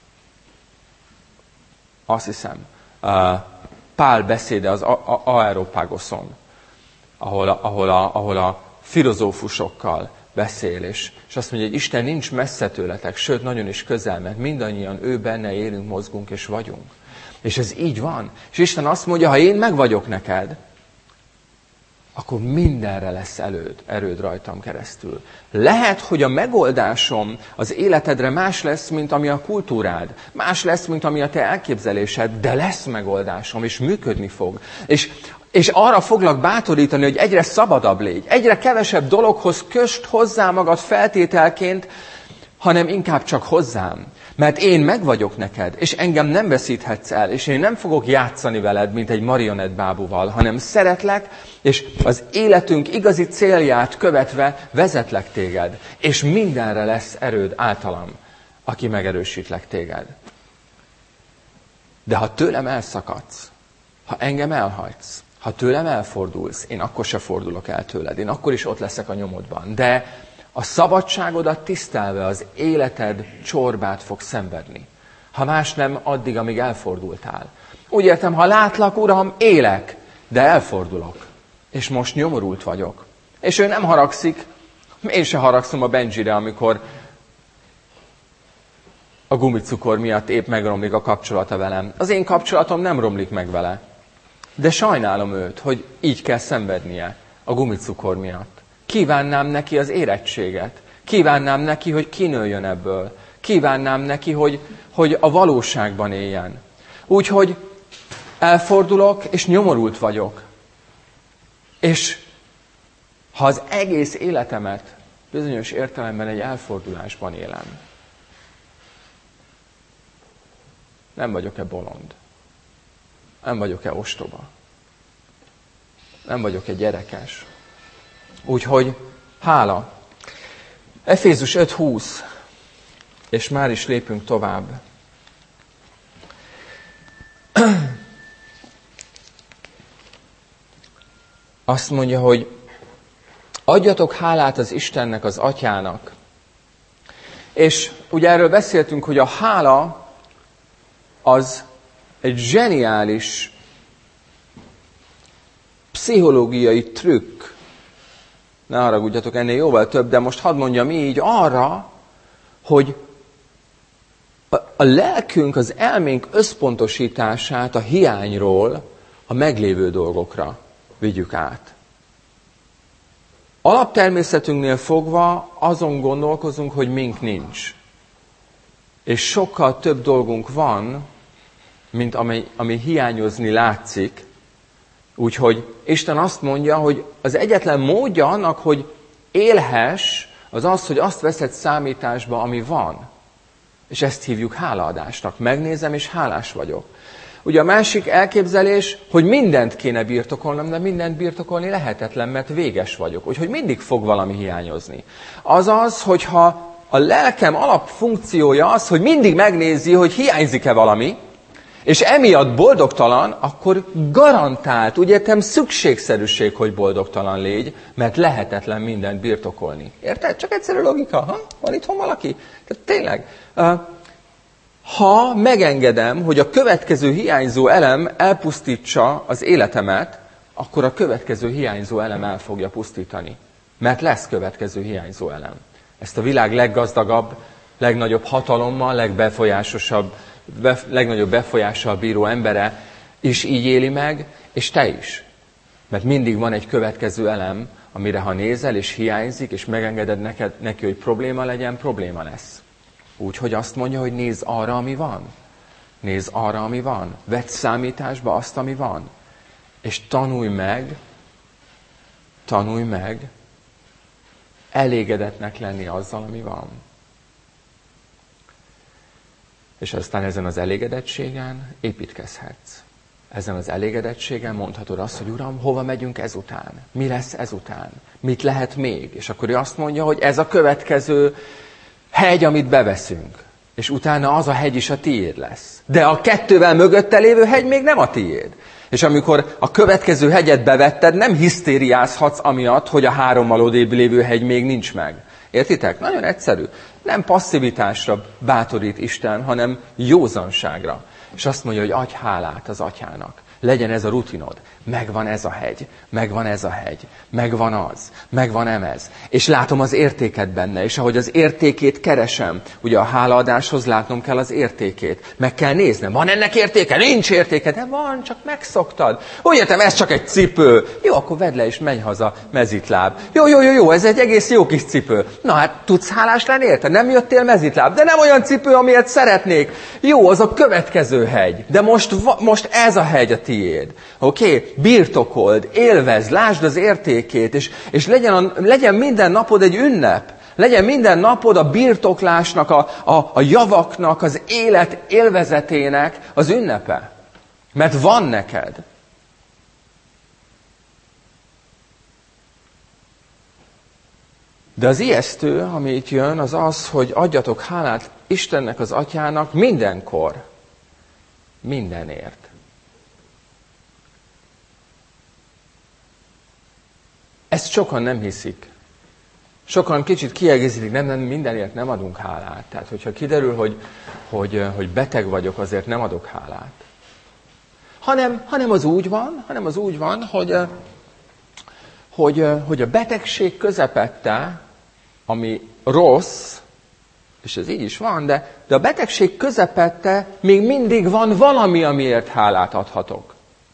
Azt hiszem, Pál beszéde az Areópagoszon, ahol a filozófusokkal beszél, és azt mondja, hogy Isten nincs messze tőletek, sőt, nagyon is közel, mert mindannyian ő benne élünk, mozgunk és vagyunk. És ez így van. És Isten azt mondja, ha én meg vagyok neked, akkor mindenre lesz erőd rajtam keresztül. Lehet, hogy a megoldásom az életedre más lesz, mint ami a kultúrád. Más lesz, mint ami a te elképzelésed, de lesz megoldásom, és működni fog. És arra foglak bátorítani, hogy egyre szabadabb légy. Egyre kevesebb dologhoz kösd hozzá magad feltételként, hanem inkább csak hozzám. Mert én meg vagyok neked, és engem nem veszíthetsz el, és én nem fogok játszani veled, mint egy marionettbábuval, hanem szeretlek, és az életünk igazi célját követve vezetlek téged, és mindenre lesz erőd általam, aki megerősítlek téged. De ha tőlem elszakadsz, ha engem elhagysz, ha tőlem elfordulsz, én akkor se fordulok el tőled, én akkor is ott leszek a nyomodban, de a szabadságodat tisztelve az életed csorbát fog szenvedni. Ha más nem, addig, amíg elfordultál. Úgy értem, ha látlak, Uram, élek, de elfordulok. És most nyomorult vagyok. És ő nem haragszik, én se haragszom a Benjire, amikor a gumicukor miatt épp megromlik a kapcsolata velem. Az én kapcsolatom nem romlik meg vele. De sajnálom őt, hogy így kell szenvednie a gumicukor miatt. Kívánnám neki az érettséget. Kívánnám neki, hogy kinőjön ebből. Kívánnám neki, hogy a valóságban éljen. Úgyhogy elfordulok, és nyomorult vagyok. És ha az egész életemet bizonyos értelemben egy elfordulásban élem, nem vagyok-e bolond? Nem vagyok-e ostoba? Nem vagyok-e gyerekes? Úgyhogy hála. Efézus 5:20, és már is lépünk tovább. Azt mondja, hogy adjatok hálát az Istennek, az Atyának. És ugye erről beszéltünk, hogy a hála az egy zseniális pszichológiai trükk. Ne haragudjatok, ennél jóval több, de most hadd mondjam így, arra, hogy a lelkünk, az elménk összpontosítását a hiányról a meglévő dolgokra vigyük át. Alaptermészetünknél fogva azon gondolkozunk, hogy mink nincs. És sokkal több dolgunk van, mint ami hiányozni látszik. Úgyhogy Isten azt mondja, hogy az egyetlen módja annak, hogy élhess, az az, hogy azt veszed számításba, ami van. És ezt hívjuk hálaadásnak. Megnézem, és hálás vagyok. Ugye a másik elképzelés, hogy mindent kéne birtokolnom, de mindent birtokolni lehetetlen, mert véges vagyok. Úgyhogy mindig fog valami hiányozni. Azaz, hogyha a lelkem alapfunkciója az, hogy mindig megnézi, hogy hiányzik-e valami, és emiatt boldogtalan, akkor garantált, úgy értem, szükségszerűség, hogy boldogtalan légy, mert lehetetlen mindent birtokolni. Érted? Csak egyszerű logika. Ha? Van itthon valaki? Tehát tényleg. Ha megengedem, hogy a következő hiányzó elem elpusztítsa az életemet, akkor a következő hiányzó elem el fogja pusztítani. Mert lesz következő hiányzó elem. Ezt a világ leggazdagabb, legnagyobb hatalommal, legnagyobb befolyással bíró embere is így éli meg, és te is. Mert mindig van egy következő elem, amire ha nézel, és hiányzik, és megengeded neki, hogy probléma legyen, probléma lesz. Úgyhogy azt mondja, hogy nézz arra, ami van. Nézz arra, ami van. Vedd számításba azt, ami van. És tanulj meg elégedetnek lenni azzal, ami van. És aztán ezen az elégedettségen építkezhetsz. Ezen az elégedettségen mondhatod azt, hogy Uram, hova megyünk ezután? Mi lesz ezután? Mit lehet még? És akkor ő azt mondja, hogy ez a következő hegy, amit beveszünk. És utána az a hegy is a tiéd lesz. De a kettővel mögötte lévő hegy még nem a tiéd. És amikor a következő hegyet bevetted, nem hisztériázhatsz amiatt, hogy a 3-mal odébb lévő hegy még nincs meg. Értitek? Nagyon egyszerű. Nem passzivitásra bátorít Isten, hanem józanságra. És azt mondja, hogy adj hálát az Atyának. Legyen ez a rutinod. Megvan ez a hegy, megvan ez a hegy, megvan az, megvan ez. És látom az értéket benne, és ahogy az értékét keresem, ugye a hálaadáshoz látnom kell az értékét. Meg kell néznem, van ennek értéke? Nincs értéke, de van, csak megszoktad. Úgy értem, ez csak egy cipő. Jó, akkor vedd le és menj haza, mezitláb. Jó, ez egy egész jó kis cipő. Na hát, tudsz hálás lenni érte? Nem jöttél mezitláb, de nem olyan cipő, amilyet szeretnék. Jó, az a következő hegy, de most ez a hegy a tiéd. Oké? Birtokold, élvezd, lásd az értékét, és legyen minden napod egy ünnep. Legyen minden napod a birtoklásnak, a javaknak, az élet élvezetének az ünnepe. Mert van neked. De az ijesztő, ami itt jön, az az, hogy adjatok hálát Istennek, az Atyának mindenkor. Mindenért. Ezt sokan nem hiszik. Sokan kicsit kiegészítik, nem, mindenért nem adunk hálát. Tehát, hogyha kiderül, hogy beteg vagyok, azért nem adok hálát. Hanem az úgy van, hogy a betegség közepette, ami rossz, és ez így is van, de a betegség közepette még mindig van valami, amiért hálát adhatok.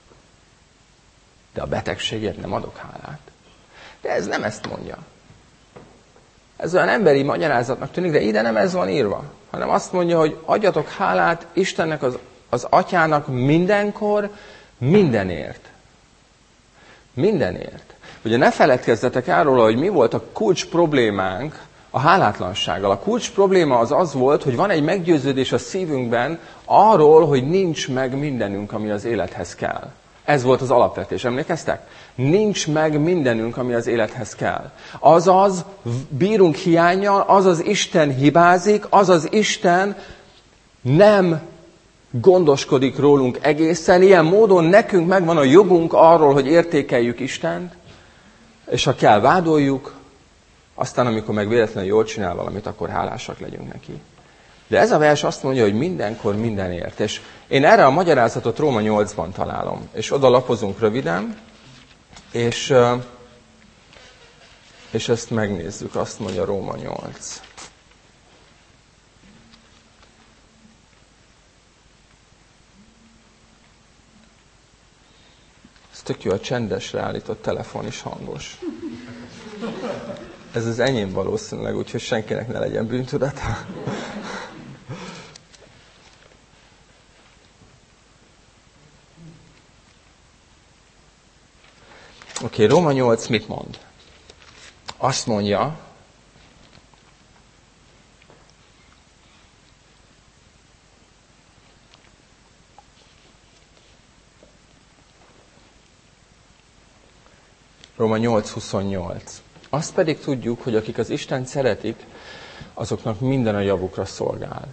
De a betegségért nem adok hálát. De ez nem ezt mondja. Ez olyan emberi magyarázatnak tűnik, de ide nem ez van írva. Hanem azt mondja, hogy adjatok hálát Istennek, az Atyának mindenkor, mindenért. Mindenért. Ugye ne feledkezzetek el róla, hogy mi volt a kulcs problémánk a hálátlansággal. A kulcs probléma az volt, hogy van egy meggyőződés a szívünkben arról, hogy nincs meg mindenünk, ami az élethez kell. Ez volt az alapvetés, emlékeztek? Nincs meg mindenünk, ami az élethez kell. Azaz bírunk hiánnyal, azaz Isten hibázik, azaz Isten nem gondoskodik rólunk egészen. Ilyen módon nekünk megvan a jogunk arról, hogy értékeljük Istent, és ha kell, vádoljuk, aztán amikor meg véletlenül jól csinál valamit, akkor hálásak legyünk neki. De ez a vers azt mondja, hogy mindenkor mindenért. És én erre a magyarázatot Róma 8-ban találom. És oda lapozunk röviden, és ezt megnézzük. Azt mondja Róma 8. Ez tök jó, a csendesre állított telefon is hangos. Ez az enyém valószínűleg, úgyhogy senkinek ne legyen bűntudata. Oké, Róma 8 mit mond? Azt mondja, Róma 8:28. Azt pedig tudjuk, hogy akik az Istent szeretik, azoknak minden a javukra szolgál.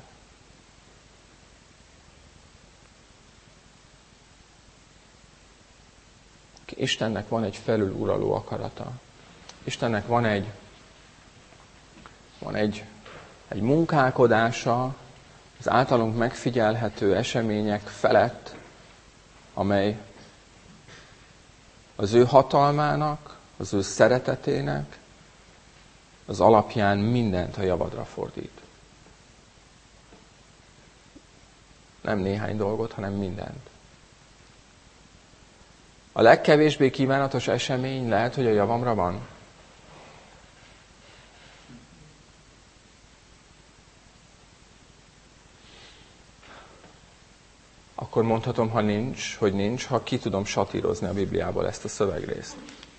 Istennek van egy felüluraló akarata. Istennek van egy munkálkodása az általunk megfigyelhető események felett, amely az ő hatalmának, az ő szeretetének az alapján mindent a javadra fordít. Nem néhány dolgot, hanem mindent. A legkevésbé kívánatos esemény lehet, hogy a javamra van. Akkor mondhatom, hogy nincs, ha ki tudom satírozni a Bibliából ezt a szövegrészt.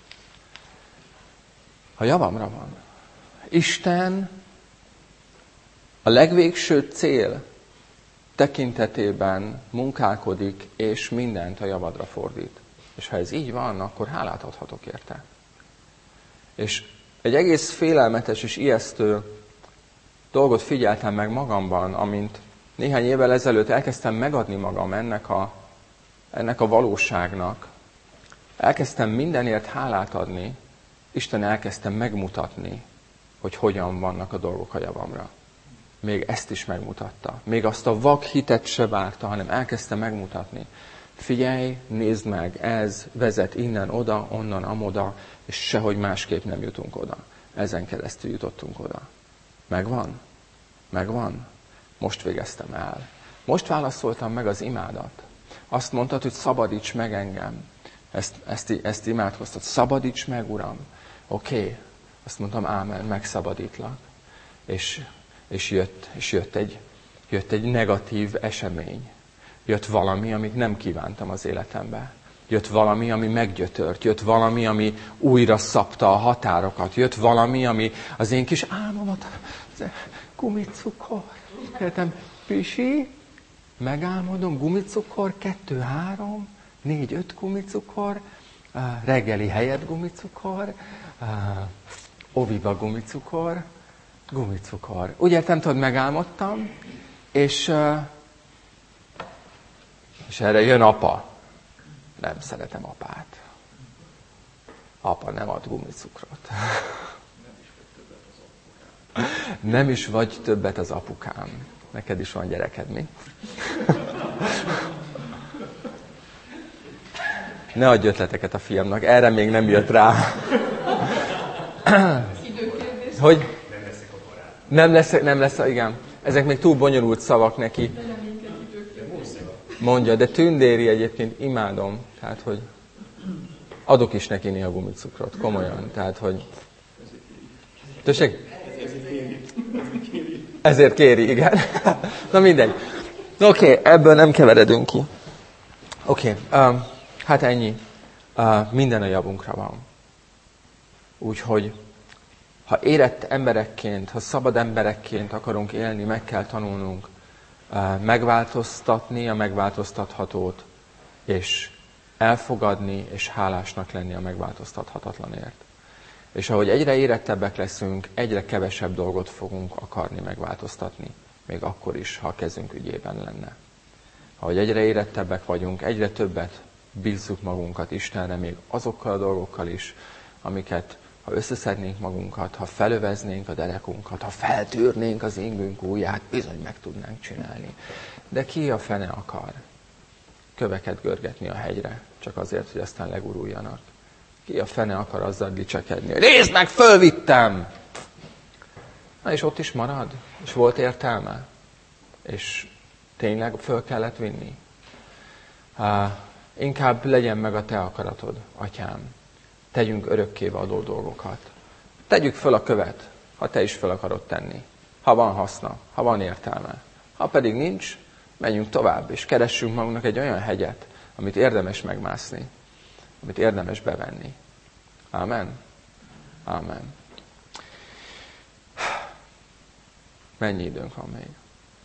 Ha javamra van. Isten a legvégső cél tekintetében munkálkodik, és mindent a javadra fordít. És ha ez így van, akkor hálát adhatok érte. És egy egész félelmetes és ijesztő dolgot figyeltem meg magamban, amint néhány évvel ezelőtt elkezdtem megadni magam ennek a valóságnak. Elkezdtem mindenért hálát adni, Isten elkezdtem megmutatni, hogy hogyan vannak a dolgok a javamra. Még ezt is megmutatta. Még azt a vak hitet se várta, hanem elkezdte megmutatni. Figyelj, nézd meg, ez vezet innen oda, onnan amoda, és sehogy másképp nem jutunk oda. Ezen keresztül jutottunk oda. Megvan? Megvan? Most végeztem el. Most válaszoltam meg az imádat. Azt mondtad, hogy szabadíts meg engem. Ezt imádkoztad. Szabadíts meg, Uram. Oké. Azt mondtam, ámen, megszabadítlak. És jött egy negatív esemény. Jött valami, amit nem kívántam az életembe. Jött valami, ami meggyötört. Jött valami, ami újra szabta a határokat. Jött valami, ami az én kis álmomat, gumicukor. Értem, pisi, megálmodom, gumicukor, 2, 3, 4, 5 gumicukor, reggeli helyett gumicukor, oviba gumicukor. Úgy értem, tudod, megálmodtam, és erre jön apa. Nem szeretem apát. Apa nem ad gumicukrot. Nem is vagy többet az apukám. Neked is van gyereked, mi? Ne adj ötleteket a fiamnak, erre még nem jött rá. Hogy? Nem lesz, igen. Ezek még túl bonyolult szavak neki. Mondja, de tündéri egyébként, imádom. Tehát, hogy adok is neki néha gumicukrot, komolyan. Tehát, hogy... Tessék? Ezért kéri, igen. Na mindegy. Oké, ebből nem keveredünk ki. Oké, hát ennyi. Minden a javunkra van. Úgyhogy, ha érett emberekként, ha szabad emberekként akarunk élni, meg kell tanulnunk megváltoztatni a megváltoztathatót, és elfogadni és hálásnak lenni a megváltoztathatatlanért. És ahogy egyre érettebbek leszünk, egyre kevesebb dolgot fogunk akarni megváltoztatni, még akkor is, ha a kezünk ügyében lenne. Ahogy egyre érettebbek vagyunk, egyre többet bízzuk magunkat Istenre, még azokkal a dolgokkal is, amiket, ha összeszednénk magunkat, ha felöveznénk a derekunkat, ha feltűrnénk az ingünk ujját, bizony meg tudnánk csinálni. De ki a fene akar köveket görgetni a hegyre, csak azért, hogy aztán leguruljanak? Ki a fene akar azzal dicsekedni? Nézd meg, fölvittem! Na és ott is marad? És volt értelme? És tényleg föl kellett vinni? Inkább legyen meg a te akaratod, atyám. Tegyünk örökkévaló dolgokat. Tegyük föl a követ, ha te is föl akarod tenni. Ha van haszna, ha van értelme. Ha pedig nincs, menjünk tovább, és keressünk magunknak egy olyan hegyet, amit érdemes megmászni, amit érdemes bevenni. Ámen? Ámen. Mennyi időnk van még?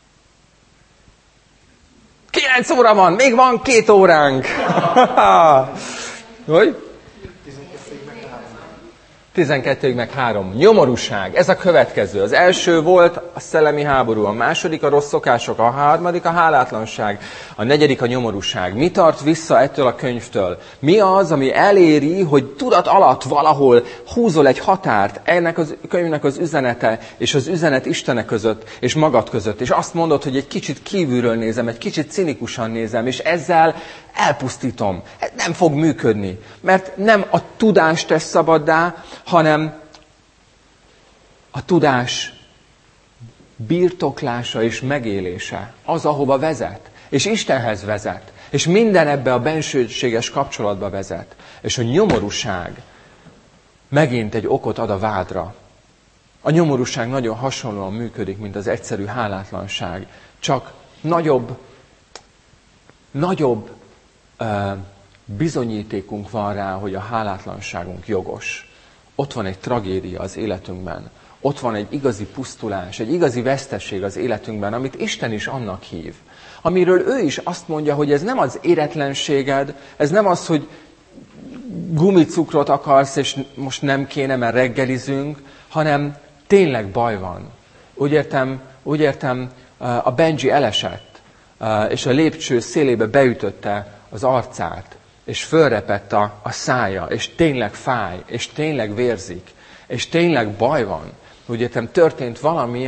9 óra van, még van 2 óránk. Hogy? 12-ig meg 3. Nyomorúság. Ez a következő. Az első volt a szellemi háború, a második a rossz szokások, a harmadik a hálátlanság, a negyedik a nyomorúság. Mi tart vissza ettől a könyvtől? Mi az, ami eléri, hogy tudat alatt valahol húzol egy határt ennek a könyvnek az üzenete és az üzenet Istene között és magad között, és azt mondod, hogy egy kicsit kívülről nézem, egy kicsit cinikusan nézem, és ezzel elpusztítom. Nem fog működni, mert nem a tudást tesz szabaddá, hanem a tudás birtoklása és megélése az, ahova vezet, és Istenhez vezet, és minden ebbe a bensőséges kapcsolatba vezet. És a nyomorúság megint egy okot ad a vádra. A nyomorúság nagyon hasonlóan működik, mint az egyszerű hálátlanság, csak nagyobb bizonyítékunk van rá, hogy a hálátlanságunk jogos. Ott van egy tragédia az életünkben. Ott van egy igazi pusztulás, egy igazi veszteség az életünkben, amit Isten is annak hív. Amiről ő is azt mondja, hogy ez nem az éretlenséged, ez nem az, hogy gumicukrot akarsz, és most nem kéne, mert reggelizünk, hanem tényleg baj van. Úgy értem, a Benji elesett, és a lépcső szélébe beütötte az arcát, és fölrepett a szája, és tényleg fáj, és tényleg vérzik, és tényleg baj van. Úgy értem, történt valami,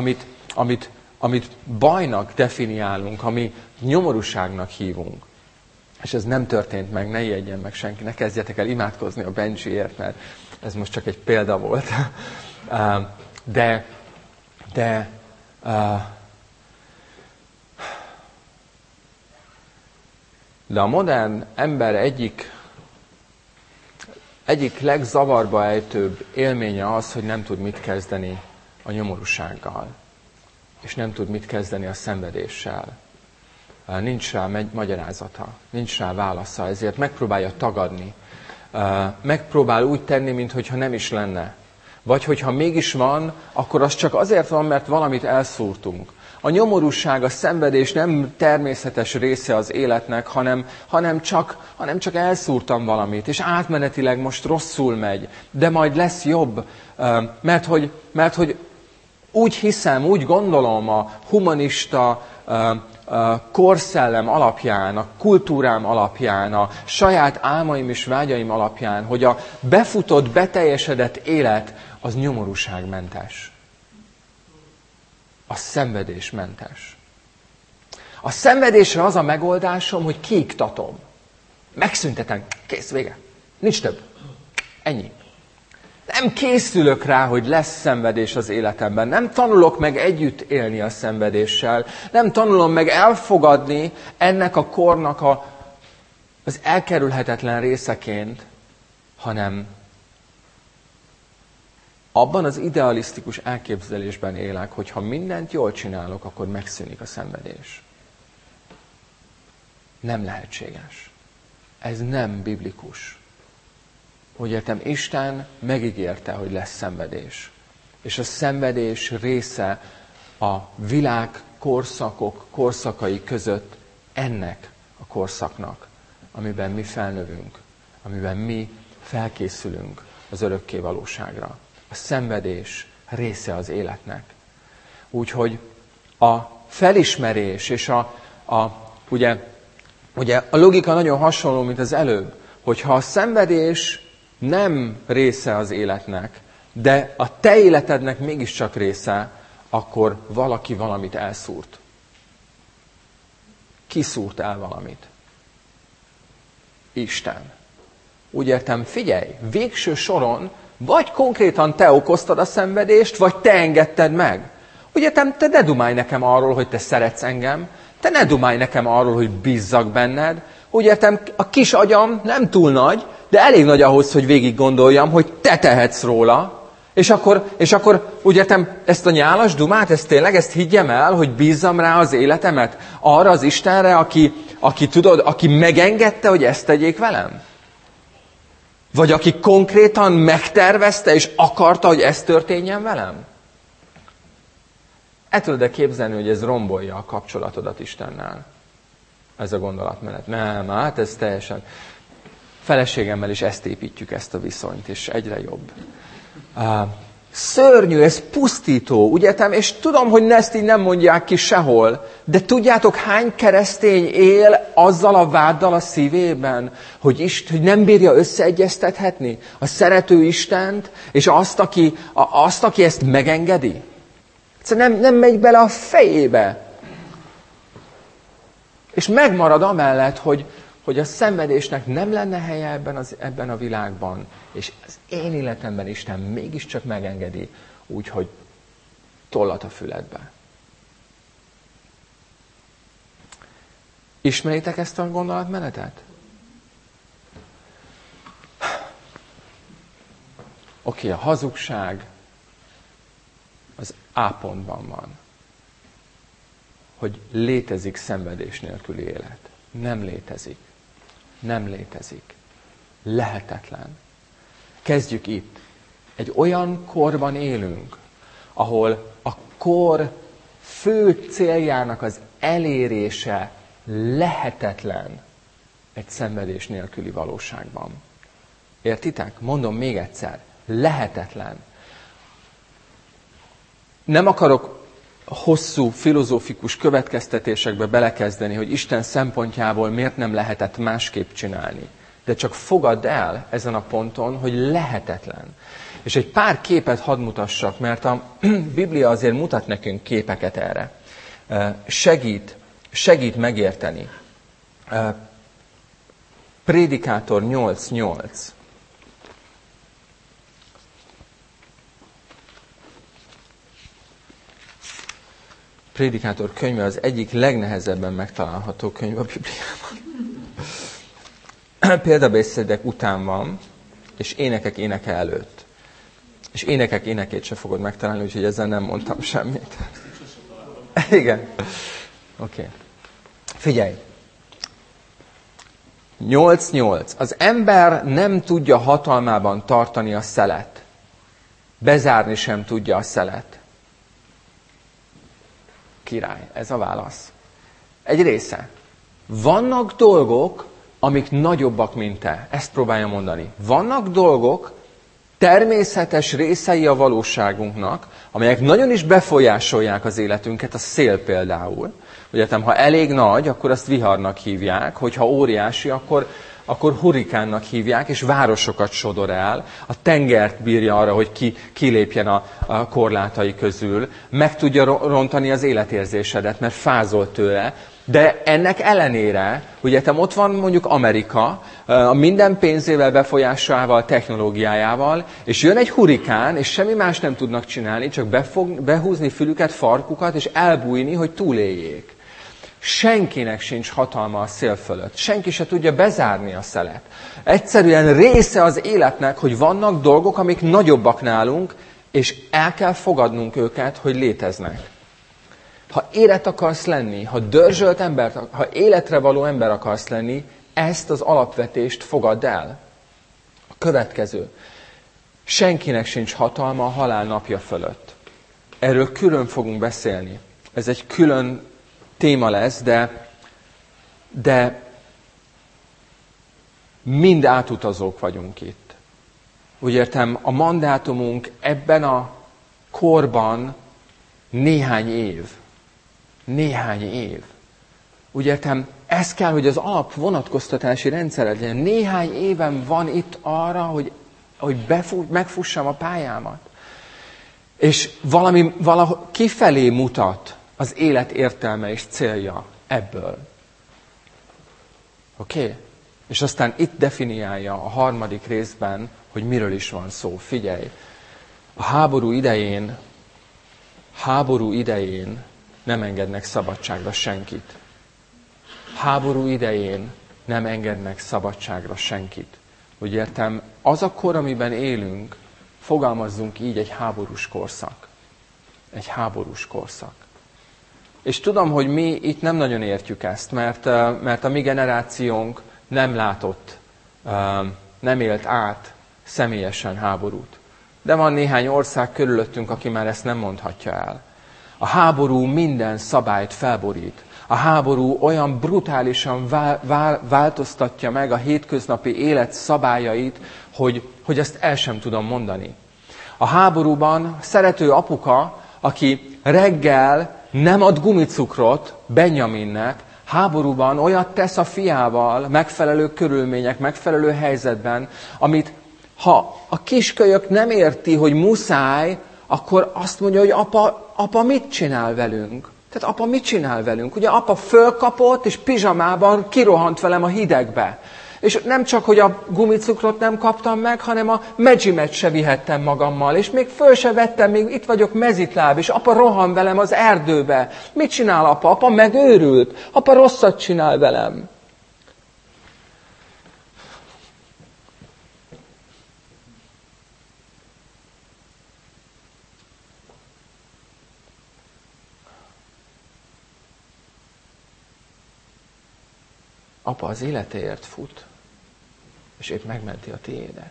amit bajnak definiálunk, ami nyomorúságnak hívunk. És ez nem történt meg, ne ijedjen meg senki, ne kezdjetek el imádkozni a Benjiért, mert ez most csak egy példa volt. De a modern ember egyik legzavarba ejtőbb élménye az, hogy nem tud mit kezdeni a nyomorúsággal, és nem tud mit kezdeni a szenvedéssel. Nincs rá magyarázata, nincs rá válasza, ezért megpróbálja tagadni. Megpróbál úgy tenni, mintha nem is lenne. Vagy hogyha mégis van, akkor az csak azért van, mert valamit elszúrtunk. A nyomorúság, a szenvedés nem természetes része az életnek, hanem csak elszúrtam valamit, és átmenetileg most rosszul megy, de majd lesz jobb, mert hogy úgy hiszem, úgy gondolom a humanista korszellem alapján, a kultúrám alapján, a saját álmaim és vágyaim alapján, hogy a befutott, beteljesedett élet az nyomorúságmentes. A szenvedésmentes. A szenvedésre az a megoldásom, hogy kiiktatom. Megszüntetem. Kész, vége. Nincs több. Ennyi. Nem készülök rá, hogy lesz szenvedés az életemben. Nem tanulok meg együtt élni a szenvedéssel. Nem tanulom meg elfogadni ennek a kornak az elkerülhetetlen részeként, hanem abban az idealisztikus elképzelésben élek, hogy ha mindent jól csinálok, akkor megszűnik a szenvedés. Nem lehetséges. Ez nem biblikus. Hogy értem, Isten megígérte, hogy lesz szenvedés. És a szenvedés része a világ korszakai között ennek a korszaknak, amiben mi felnövünk, amiben mi felkészülünk az örökké valóságra. A szenvedés része az életnek. Úgyhogy a felismerés és ugye a logika nagyon hasonló, mint az előbb, hogyha a szenvedés nem része az életnek, de a te életednek mégiscsak része, akkor valaki valamit elszúrt. Ki szúrt el valamit? Isten. Úgy értem, figyelj, végső soron vagy konkrétan te okoztad a szenvedést, vagy te engedted meg. Úgy értem, te ne dumálj nekem arról, hogy te szeretsz engem, te ne dumálj nekem arról, hogy bízzak benned. Úgy értem, a kis agyam nem túl nagy, de elég nagy ahhoz, hogy végig gondoljam, hogy te tehetsz róla. És akkor úgy értem, ezt a nyálas dumát, ezt higgyem el, hogy bízzam rá az életemet arra az Istenre, aki megengedte, hogy ezt tegyék velem? Vagy aki konkrétan megtervezte és akarta, hogy ez történjen velem? El tudod-e képzelni, hogy ez rombolja a kapcsolatodat Istennel? Ez a gondolatmenet. Nem, hát ez teljesen... Feleségemmel is ezt építjük, ezt a viszonyt, és egyre jobb. Szörnyű, ez pusztító, ugye? És tudom, hogy ezt így nem mondják ki sehol, de tudjátok, hány keresztény él azzal a váddal a szívében, hogy nem bírja összeegyeztethetni a szerető Istent, és azt, aki ezt megengedi? Nem megy bele a fejébe. És megmarad amellett, hogy a szenvedésnek nem lenne helye ebben a világban, és az én életemben Isten mégiscsak megengedi, úgyhogy tollat a füledbe. Ismeritek ezt a gondolatmenetet? Oké, a hazugság az A pontban van. Hogy létezik szenvedés nélküli élet. Nem létezik. Nem létezik. Lehetetlen. Kezdjük itt. Egy olyan korban élünk, ahol a kor fő céljának az elérése lehetetlen egy szenvedés nélküli valóságban. Értitek? Mondom még egyszer. Lehetetlen. Nem akarok hosszú, filozófikus következtetésekbe belekezdeni, hogy Isten szempontjából miért nem lehetett másképp csinálni. De csak fogadd el ezen a ponton, hogy lehetetlen. És egy pár képet hadd mutassak, mert a Biblia azért mutat nekünk képeket erre. Segít megérteni. Prédikátor 8:8. Prédikátor könyve az egyik legnehezebben megtalálható könyv a Bibliában. Példabeszédek után van, és énekek éneke előtt. És énekek énekét se fogod megtalálni, úgyhogy ezzel nem mondtam semmit. Igen. Oké. Figyelj. 8:8. Az ember nem tudja hatalmában tartani a szelet. Bezárni sem tudja a szelet. Király, ez a válasz. Egy része. Vannak dolgok, amik nagyobbak, mint te. Ezt próbálja mondani. Vannak dolgok, természetes részei a valóságunknak, amelyek nagyon is befolyásolják az életünket, a szél például. Ugye, ha elég nagy, akkor azt viharnak hívják, hogyha óriási, akkor hurrikánnak hívják, és városokat sodor el. A tengert bírja arra, hogy kilépjen a korlátai közül. Meg tudja rontani az életérzésedet, mert fázol tőle. De ennek ellenére, ugye ott van mondjuk Amerika, a minden pénzével, befolyásával, technológiájával, és jön egy hurrikán, és semmi más nem tudnak csinálni, csak behúzni fülüket, farkukat, és elbújni, hogy túléljék. Senkinek sincs hatalma a szél fölött. Senki se tudja bezárni a szelet. Egyszerűen része az életnek, hogy vannak dolgok, amik nagyobbak nálunk, és el kell fogadnunk őket, hogy léteznek. Ha élet akarsz lenni, ha dörzsölt ember, ha életre való ember akarsz lenni, ezt az alapvetést fogadd el. A következő. Senkinek sincs hatalma a halál napja fölött. Erről külön fogunk beszélni. Ez egy külön téma lesz, de mind átutazók vagyunk itt. Úgy értem, a mandátumunk ebben a korban néhány év. Néhány év. Úgy értem, ez kell, hogy az alap vonatkoztatási rendszer legyen. Néhány éven van itt arra, hogy megfussam a pályámat. És valahogy kifelé mutat az élet értelme és célja ebből. Oké? És aztán itt definiálja a harmadik részben, hogy miről is van szó. Figyelj! A háború idején nem engednek szabadságra senkit. Háború idején nem engednek szabadságra senkit. Úgy értem, az a kor, amiben élünk, fogalmazzunk így, egy háborús korszak. Egy háborús korszak. És tudom, hogy mi itt nem nagyon értjük ezt, mert a mi generációnk nem látott, nem élt át személyesen háborút. De van néhány ország körülöttünk, aki már ezt nem mondhatja el. A háború minden szabályt felborít. A háború olyan brutálisan változtatja meg a hétköznapi élet szabályait, hogy ezt el sem tudom mondani. A háborúban szerető apuka, aki reggel nem ad gumicukrot Benjaminnek, háborúban olyat tesz a fiával megfelelő körülmények, megfelelő helyzetben, amit ha a kiskölyök nem érti, hogy muszáj, akkor azt mondja, hogy apa mit csinál velünk? Tehát apa mit csinál velünk? Ugye apa fölkapott, és pizsamában kirohant velem a hidegbe. És nem csak, hogy a gumicukrot nem kaptam meg, hanem a medzsimet se vihettem magammal. És még föl se vettem, még itt vagyok mezitláb, és apa rohan velem az erdőbe. Mit csinál apa? Apa megőrült. Apa rosszat csinál velem. Apa az életéért fut, és épp megmenti a tiédet.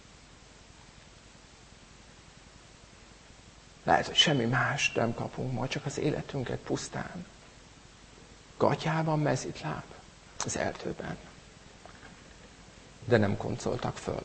Lehet, hogy semmi más nem kapunk ma, csak az életünket pusztán. Gatyában, mezitláb, az erdőben. De nem koncoltak föl.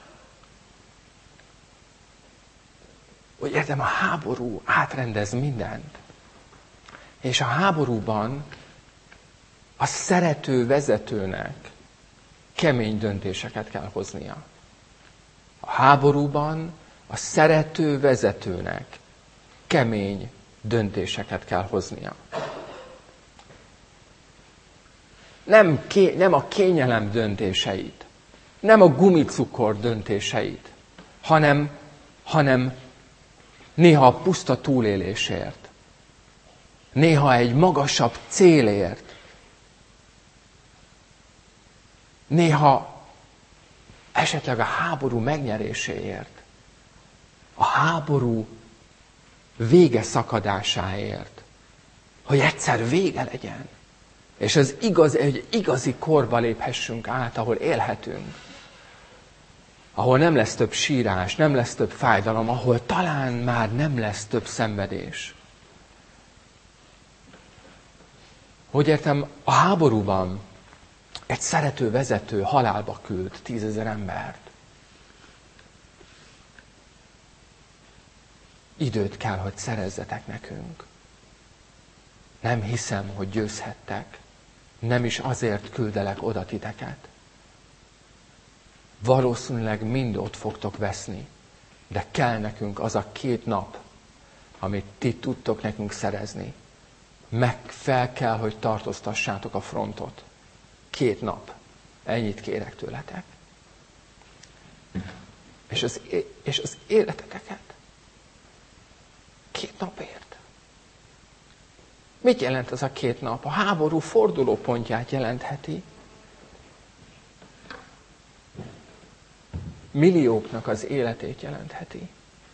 Úgy értem, a háború átrendez mindent. És a háborúban a szerető vezetőnek kemény döntéseket kell hoznia. A háborúban a szerető vezetőnek kemény döntéseket kell hoznia. Nem a kényelem döntéseit, nem a gumicukor döntéseit, hanem néha a puszta túlélésért, néha egy magasabb célért, néha esetleg a háború megnyeréséért, a háború vége szakadásáért, hogy egyszer vége legyen, és egy igazi korba léphessünk át, ahol élhetünk, ahol nem lesz több sírás, nem lesz több fájdalom, ahol talán már nem lesz több szenvedés. Hogy értem, a háborúban egy szerető vezető halálba küld 10 000 embert. Időt kell, hogy szerezzetek nekünk. Nem hiszem, hogy győzhettek. Nem is azért küldelek oda titeket. Valószínűleg mind ott fogtok veszni, de kell nekünk az a 2 nap, amit ti tudtok nekünk szerezni. Fel kell, hogy tartóztassátok a frontot. 2 nap. Ennyit kérek tőletek. És az életeteket 2 napért. Mit jelent az a 2 nap? A háború fordulópontját jelentheti. Millióknak az életét jelentheti.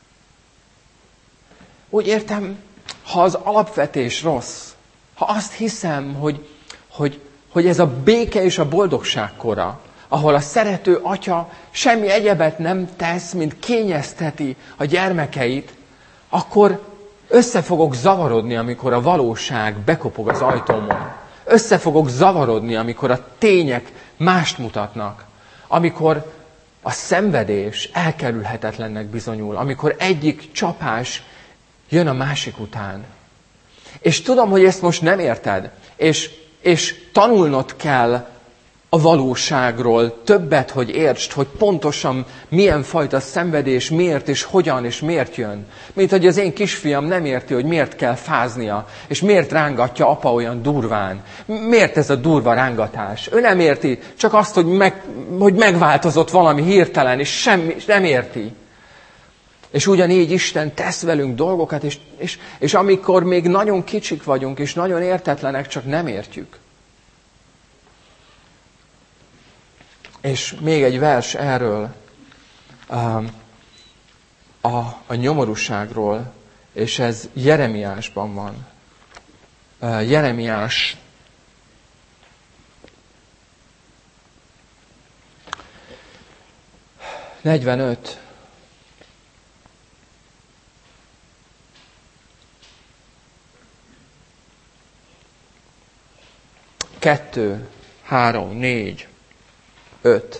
Úgy értem, ha az alapvetés rossz, ha azt hiszem, hogy ez a béke és a boldogság kora, ahol a szerető atya semmi egyebet nem tesz, mint kényezteti a gyermekeit, akkor össze fogok zavarodni, amikor a valóság bekopog az ajtómon. Össze fogok zavarodni, amikor a tények mást mutatnak. Amikor a szenvedés elkerülhetetlennek bizonyul. Amikor egyik csapás jön a másik után. És tudom, hogy ezt most nem érted. És tanulnod kell a valóságról többet, hogy értsd, hogy pontosan milyen fajta szenvedés, miért és hogyan és miért jön. Mint hogy az én kisfiam nem érti, hogy miért kell fáznia, és miért rángatja apa olyan durván. Miért ez a durva rángatás? Ő nem érti, csak azt, hogy megváltozott valami hirtelen, és semmi, nem érti. És ugyanígy Isten tesz velünk dolgokat, és amikor még nagyon kicsik vagyunk, és nagyon értetlenek, csak nem értjük. És még egy vers erről, a nyomorúságról, és ez Jeremiásban van. Jeremiás 45. Kettő, 3, 4, 5.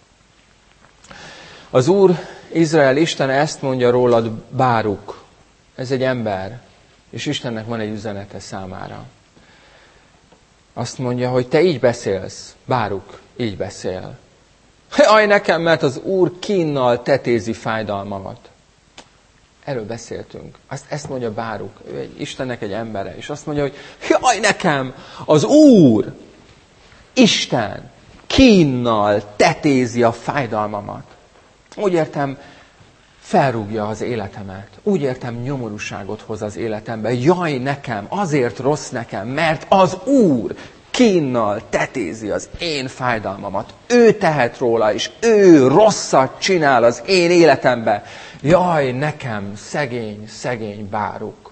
Az Úr, Izrael Istene ezt mondja rólad, Báruk. Ez egy ember, és Istennek van egy üzenete számára. Azt mondja, hogy te így beszélsz, Báruk, így beszél. Jaj nekem, mert az Úr kínnal tetézi fájdalmamat. Erről beszéltünk. Ezt mondja Báruk, ő Istennek egy embere, és azt mondja, hogy jaj nekem, az Úr, Isten, kínnal tetézi a fájdalmamat. Úgy értem, felrúgja az életemet. Úgy értem, nyomorúságot hoz az életembe. Jaj nekem, azért rossz nekem, mert az Úr kínnal tetézi az én fájdalmamat. Ő tehet róla, és ő rosszat csinál az én életembe. Jaj nekem, szegény, szegény Báruk.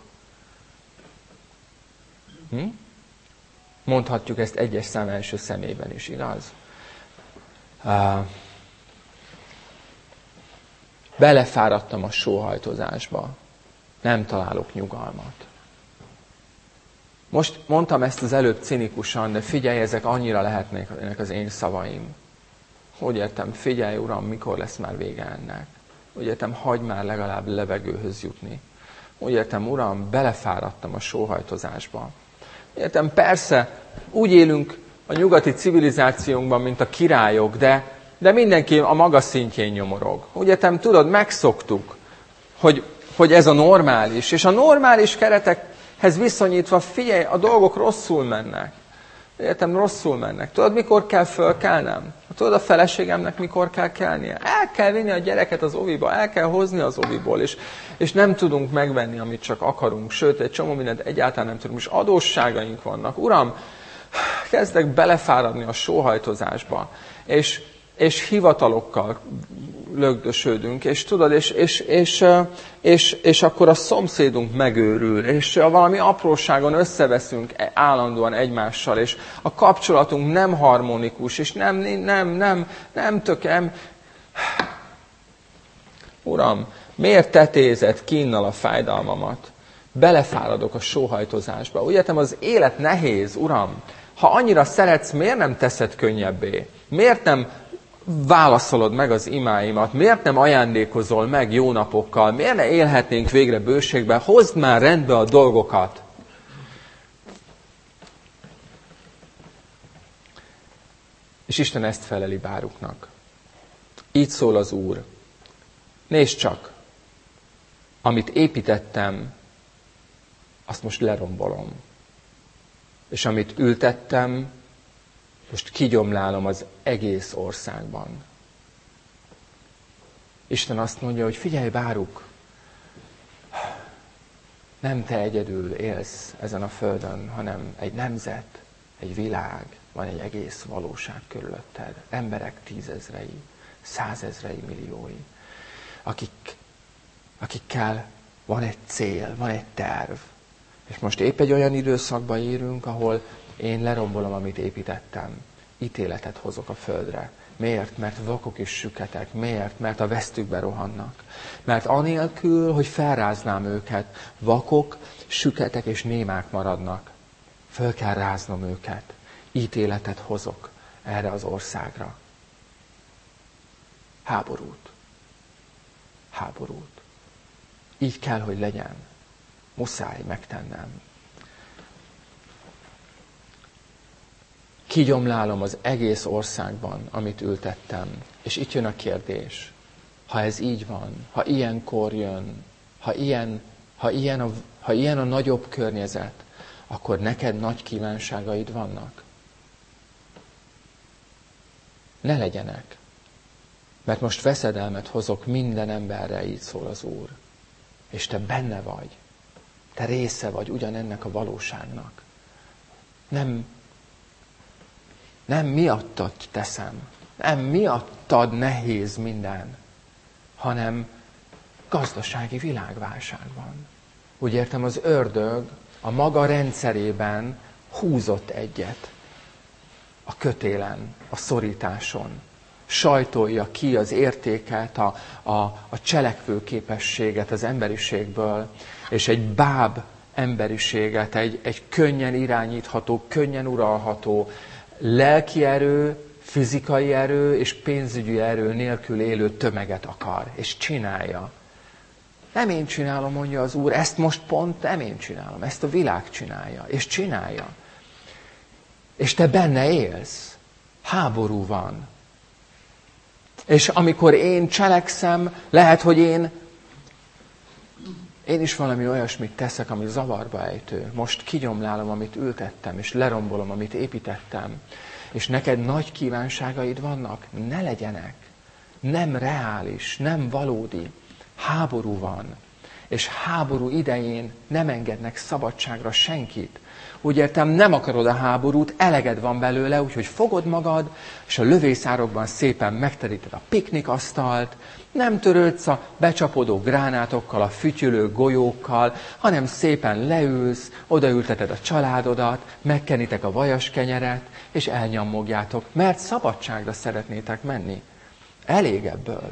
Mondhatjuk ezt 1. szám első személyben is, igaz? Belefáradtam a sóhajtozásba. Nem találok nyugalmat. Most mondtam ezt az előbb cinikusan, de figyelj, ezek annyira lehetnek az én szavaim. Úgy értem, figyelj, Uram, mikor lesz már vége ennek? Úgy értem, hagyd már legalább levegőhöz jutni. Úgy értem, Uram, belefáradtam a sóhajtozásba. Úgy értem, persze, úgy élünk a nyugati civilizációnkban, mint a királyok, de mindenki a maga szintjén nyomorog. Úgy értem, tudod, megszoktuk, hogy ez a normális. És a normális keretekhez viszonyítva, figyelj, a dolgok rosszul mennek. Értem, rosszul mennek. Tudod, mikor kell fölkelnem? Tudod, a feleségemnek mikor kell kelnie? El kell vinni a gyereket az oviba, el kell hozni az oviból, és nem tudunk megvenni, amit csak akarunk. Sőt, egy csomó mindent egyáltalán nem tudunk, és adósságaink vannak. Uram, kezdek belefáradni a sóhajtozásba, és hivatalokkal lögdösödünk, és tudod, és akkor a szomszédunk megőrül, és valami apróságon összeveszünk állandóan egymással, és a kapcsolatunk nem harmonikus, és nem tökem. Uram, miért tetézed kínnal a fájdalmamat? Belefáradok a sóhajtozásba. Úgy értem, az élet nehéz, Uram. Ha annyira szeretsz, miért nem teszed könnyebbé? Miért nem válaszolod meg az imáimat? Miért nem ajándékozol meg jó napokkal? Miért ne élhetnénk végre bőségben? Hozd már rendbe a dolgokat! És Isten ezt feleli Báruknak. Így szól az Úr. Nézd csak, amit építettem, azt most lerombolom. És amit ültettem, most kigyomlálom az egész országban. Isten azt mondja, hogy figyelj, Báruk, nem te egyedül élsz ezen a földön, hanem egy nemzet, egy világ, van egy egész valóság körülötted. Emberek 10 000, 100 000, milliói, akikkel van egy cél, van egy terv. És most épp egy olyan időszakban írunk, ahol én lerombolom, amit építettem. Ítéletet hozok a földre. Miért? Mert vakok és süketek. Miért? Mert a vesztükbe rohannak. Mert anélkül, hogy felráznám őket, vakok, süketek és némák maradnak. Föl kell ráznom őket. Ítéletet hozok erre az országra. Háborút. Háborút. Így kell, hogy legyen. Muszáj megtennem. Kigyomlálom az egész országban, amit ültettem. És itt jön a kérdés. Ha ez így van, ha ilyenkor jön, ha ilyen a nagyobb környezet, akkor neked nagy kívánságaid vannak? Ne legyenek. Mert most veszedelmet hozok minden emberre, így szól az Úr. És te benne vagy. Te része vagy ugyanennek a valóságnak. Nem miattad teszem. Nem miattad nehéz minden. Hanem gazdasági világválságban. Úgy értem, az ördög a maga rendszerében húzott egyet. A kötélen, a szorításon. Sajtolja ki az értéket, a cselekvő képességet az emberiségből, és egy báb emberiséget, egy könnyen irányítható, könnyen uralható, lelki erő, fizikai erő és pénzügyi erő nélkül élő tömeget akar, és csinálja. Nem én csinálom, mondja az Úr, ezt most pont nem én csinálom, ezt a világ csinálja, és csinálja. És te benne élsz. Háború van. És amikor én cselekszem, lehet, hogy én is valami olyasmit teszek, ami zavarba ejtő. Most kigyomlálom, amit ültettem, és lerombolom, amit építettem. És neked nagy kívánságaid vannak? Ne legyenek. Nem reális, nem valódi. Háború van. És háború idején nem engednek szabadságra senkit. Úgy értem, nem akarod a háborút, eleged van belőle, úgyhogy fogod magad, és a lövészárokban szépen megteríted a piknikasztalt, nem törődsz a becsapódó gránátokkal, a fütyülő golyókkal, hanem szépen leülsz, odaülteted a családodat, megkenitek a vajaskenyeret, és elnyammogjátok, mert szabadságra szeretnétek menni. Elég ebből.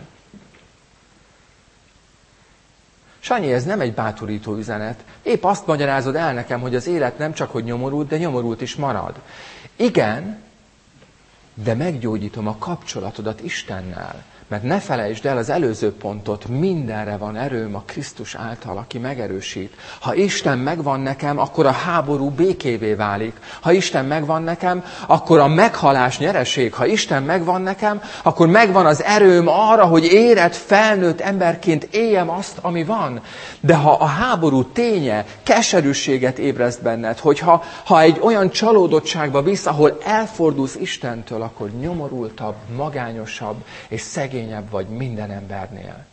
Sanyi, ez nem egy bátorító üzenet. Épp azt magyarázod el nekem, hogy az élet nem csak hogy nyomorult, de nyomorult is marad. Igen, de meggyógyítom a kapcsolatodat Istennel. Mert ne felejtsd el az előző pontot, mindenre van erőm a Krisztus által, aki megerősít. Ha Isten megvan nekem, akkor a háború békévé válik. Ha Isten megvan nekem, akkor a meghalás nyereség. Ha Isten megvan nekem, akkor megvan az erőm arra, hogy érett, felnőtt emberként éljem azt, ami van. De ha a háború ténye keserűséget ébreszt benned, hogyha egy olyan csalódottságba visz, ahol elfordulsz Istentől, akkor nyomorultabb, magányosabb és szegényebb vagy minden embernél.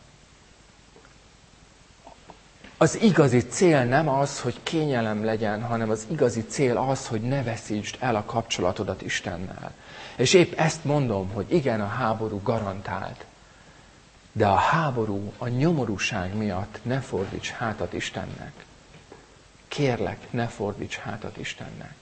Az igazi cél nem az, hogy kényelem legyen, hanem az igazi cél az, hogy ne veszítsd el a kapcsolatodat Istennel. És épp ezt mondom, hogy igen, a háború garantált. De a háború, a nyomorúság miatt ne fordíts hátat Istennek. Kérlek, ne fordíts hátat Istennek.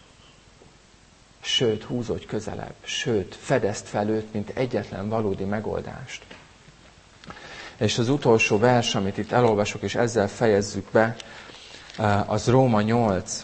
Sőt, húzódj közelebb, sőt, fedezd fel őt, mint egyetlen valódi megoldást. És az utolsó vers, amit itt elolvasok, és ezzel fejezzük be, az Róma 8.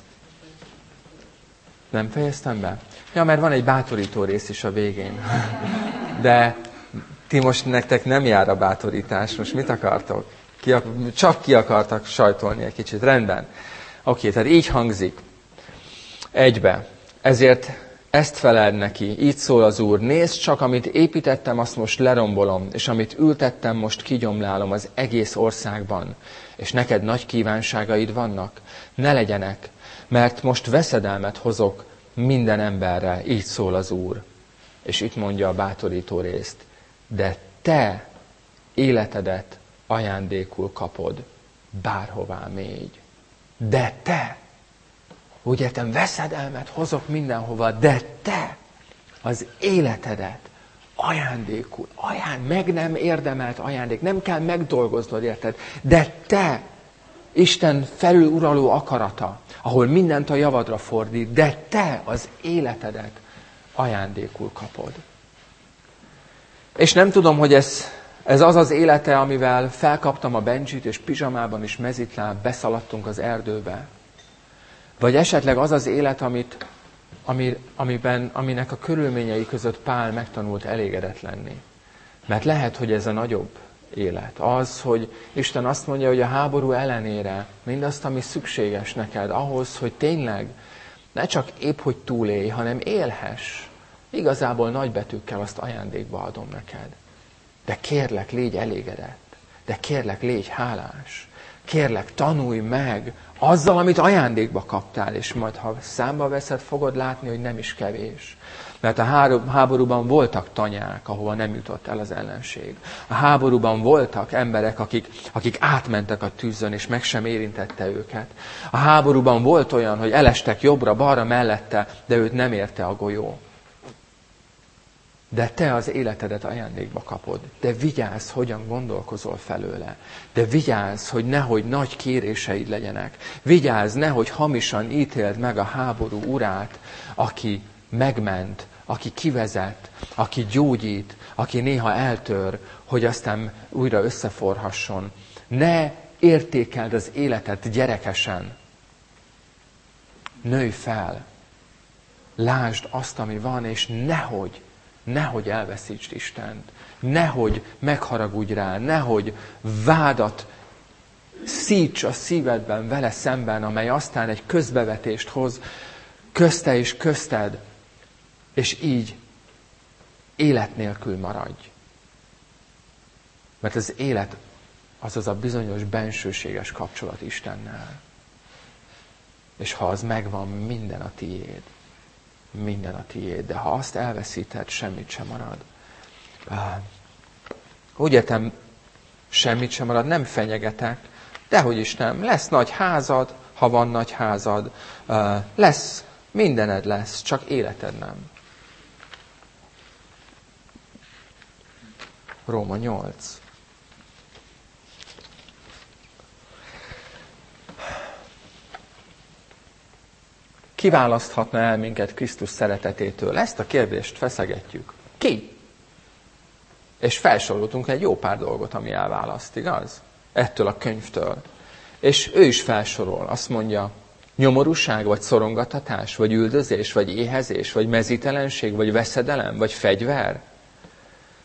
Nem fejeztem be? Ja, mert van egy bátorító rész is a végén. De ti most nektek nem jár a bátorítás, most mit akartok? Csak ki akartak sajtolni egy kicsit. Rendben. Oké, tehát így hangzik. Egybe. Ezért ezt feleld neki, így szól az Úr, nézd csak, amit építettem, azt most lerombolom, és amit ültettem, most kigyomlálom az egész országban. És neked nagy kívánságaid vannak? Ne legyenek, mert most veszedelmet hozok minden emberre, így szól az Úr. És itt mondja a bátorító részt, de te életedet ajándékul kapod, bárhová mégy. De te! Úgy értem, veszedelmet hozok mindenhova, de te az életedet ajándékul, meg nem érdemelt ajándék, nem kell megdolgoznod, érted? De te, Isten felüluraló akarata, ahol mindent a javadra fordít, de te az életedet ajándékul kapod. És nem tudom, hogy ez az az élete, amivel felkaptam a Benjit, és pizsamában és mezitláb beszaladtunk az erdőbe. Vagy esetleg az az élet, aminek a körülményei között Pál megtanult elégedett lenni. Mert lehet, hogy ez a nagyobb élet. Az, hogy Isten azt mondja, hogy a háború ellenére mindazt, ami szükséges neked ahhoz, hogy tényleg ne csak épp, hogy túlélj, hanem élhess. Igazából nagybetűkkel azt ajándékba adom neked. De kérlek, légy elégedett. De kérlek, légy hálás. Kérlek, tanulj meg azzal, amit ajándékba kaptál, és majd, ha számba veszed, fogod látni, hogy nem is kevés. Mert a háborúban voltak tanyák, ahova nem jutott el az ellenség. A háborúban voltak emberek, akik átmentek a tűzön, és meg sem érintette őket. A háborúban volt olyan, hogy elestek jobbra-balra mellette, de őt nem érte a golyó. De te az életedet ajándékba kapod. De vigyázz, hogyan gondolkozol felőle. De vigyázz, hogy nehogy nagy kéréseid legyenek. Vigyázz, nehogy hamisan ítéld meg a háború urát, aki megment, aki kivezet, aki gyógyít, aki néha eltör, hogy aztán újra összeforhasson. Ne értékeld az életet gyerekesen. Nőj fel. Lásd azt, ami van, és nehogy elveszítsd Istent, nehogy megharagudj rá, nehogy vádat szíts a szívedben vele szemben, amely aztán egy közbevetést hoz közte és közted, és így élet nélkül maradj. Mert az élet az a bizonyos bensőséges kapcsolat Istennel. És ha az megvan, minden a tiéd. Minden a tiéd, de ha azt elveszíted, semmit sem marad. Úgy értem, semmit sem marad, nem fenyegetek, dehogy is nem. Lesz nagy házad, ha van nagy házad, lesz, mindened lesz, csak életed nem. Róma 8. Ki választhatna el minket Krisztus szeretetétől? Ezt a kérdést feszegetjük. Ki? És felsoroltunk egy jó pár dolgot, ami elválaszt, igaz? Ettől a könyvtől. És ő is felsorol, azt mondja, nyomorúság, vagy szorongattatás, vagy üldözés, vagy éhezés, vagy mezítelenség, vagy veszedelem, vagy fegyver.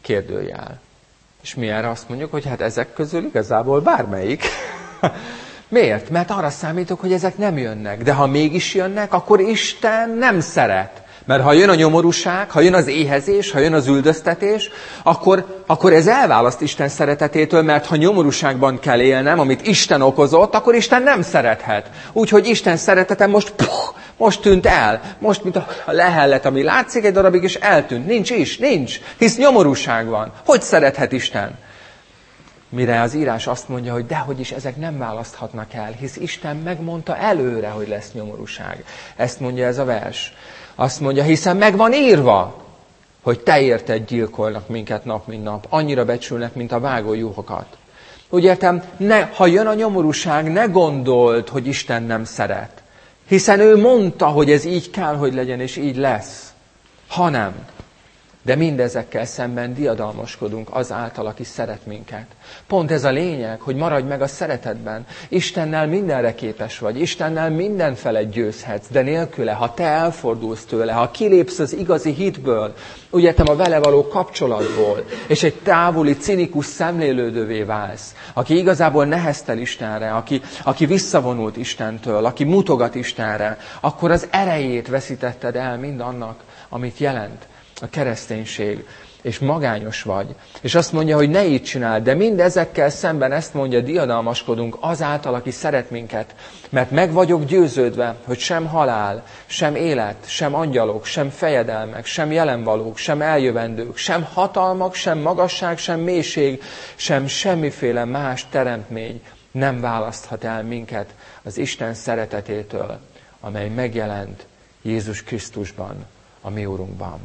Kérdőjel. És mi erre azt mondjuk, hogy hát ezek közül igazából bármelyik. Miért? Mert arra számítok, hogy ezek nem jönnek. De ha mégis jönnek, akkor Isten nem szeret. Mert ha jön a nyomorúság, ha jön az éhezés, ha jön az üldöztetés, akkor ez elválaszt Isten szeretetétől, mert ha nyomorúságban kell élnem, amit Isten okozott, akkor Isten nem szerethet. Úgyhogy Isten szeretete most tűnt el. Most, mint a lehellet, ami látszik egy darabig, és eltűnt. Nincs. Hisz nyomorúság van. Hogy szerethet Isten? Mire az írás azt mondja, hogy dehogy is ezek nem választhatnak el, hisz Isten megmondta előre, hogy lesz nyomorúság. Ezt mondja ez a vers. Azt mondja, hiszen meg van írva, hogy te érted gyilkolnak minket nap, mint nap. Annyira becsülnek, mint a vágó juhokat. Úgy értem, ha jön a nyomorúság, ne gondold, hogy Isten nem szeret. Hiszen ő mondta, hogy ez így kell, hogy legyen, és így lesz. Hanem. De mindezekkel szemben diadalmaskodunk azáltal, aki szeret minket. Pont ez a lényeg, hogy maradj meg a szeretetben. Istennel mindenre képes vagy, Istennel mindenfele győzhetsz, de nélküle, ha te elfordulsz tőle, ha kilépsz az igazi hitből, úgy értem a vele való kapcsolatból, és egy távoli, cinikus szemlélődővé válsz, aki igazából neheztel Istenre, aki visszavonult Istentől, aki mutogat Istenre, akkor az erejét veszítetted el mindannak, amit jelent a kereszténység, és magányos vagy. És azt mondja, hogy ne így csináld, de mindezekkel szemben ezt mondja, diadalmaskodunk azáltal, aki szeret minket, mert meg vagyok győződve, hogy sem halál, sem élet, sem angyalok, sem fejedelmek, sem jelenvalók, sem eljövendők, sem hatalmak, sem magasság, sem mélység, sem semmiféle más teremtmény nem választhat el minket az Isten szeretetétől, amely megjelent Jézus Krisztusban, a mi Urunkban.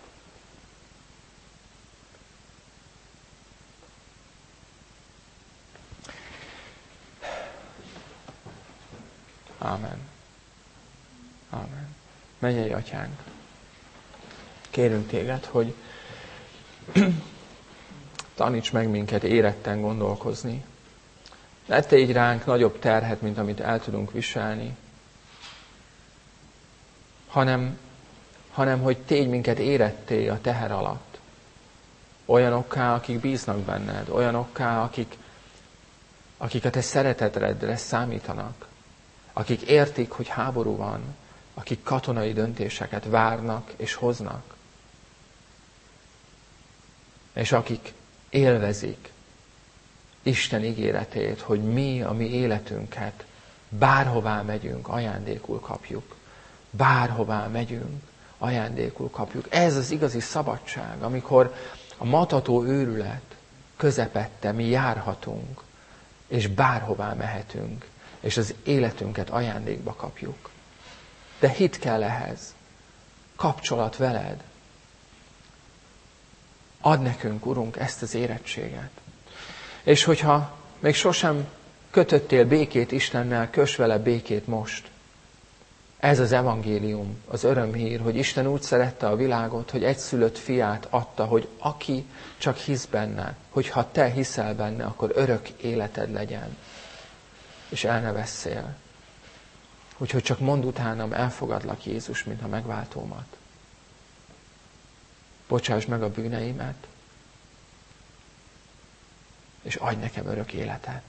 Ámen. Ámen. Mennyei Atyánk, kérünk téged, hogy taníts meg minket éretten gondolkozni. Ne tégy ránk nagyobb terhet, mint amit el tudunk viselni, hanem hogy tégy minket éretté a teher alatt. Olyanokká, akik bíznak benned, olyanokká, akik a te szeretetedre számítanak, akik értik, hogy háború van, akik katonai döntéseket várnak és hoznak, és akik élvezik Isten ígéretét, hogy mi a mi életünket bárhová megyünk, ajándékul kapjuk. Bárhová megyünk, ajándékul kapjuk. Ez az igazi szabadság, amikor a matató őrület közepette mi járhatunk, és bárhová mehetünk, és az életünket ajándékba kapjuk. De hit kell ehhez. Kapcsolat veled. Add nekünk, Urunk, ezt az érettséget. És hogyha még sosem kötöttél békét Istennel, köss vele békét most. Ez az evangélium, az örömhír, hogy Isten úgy szerette a világot, hogy egyszülött fiát adta, hogy aki csak hisz benne, hogyha te hiszel benne, akkor örök életed legyen. És el ne vesszél. Úgyhogy csak mondd utánam, elfogadlak Jézus, mint a megváltómat. Bocsáss meg a bűneimet, és adj nekem örök életet.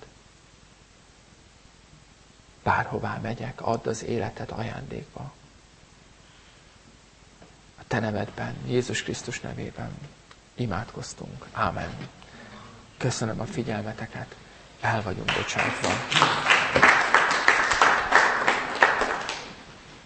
Bárhová megyek, add az életet ajándékba. A te nevedben, Jézus Krisztus nevében imádkoztunk. Ámen. Köszönöm a figyelmeteket. El vagyunk bocsátva.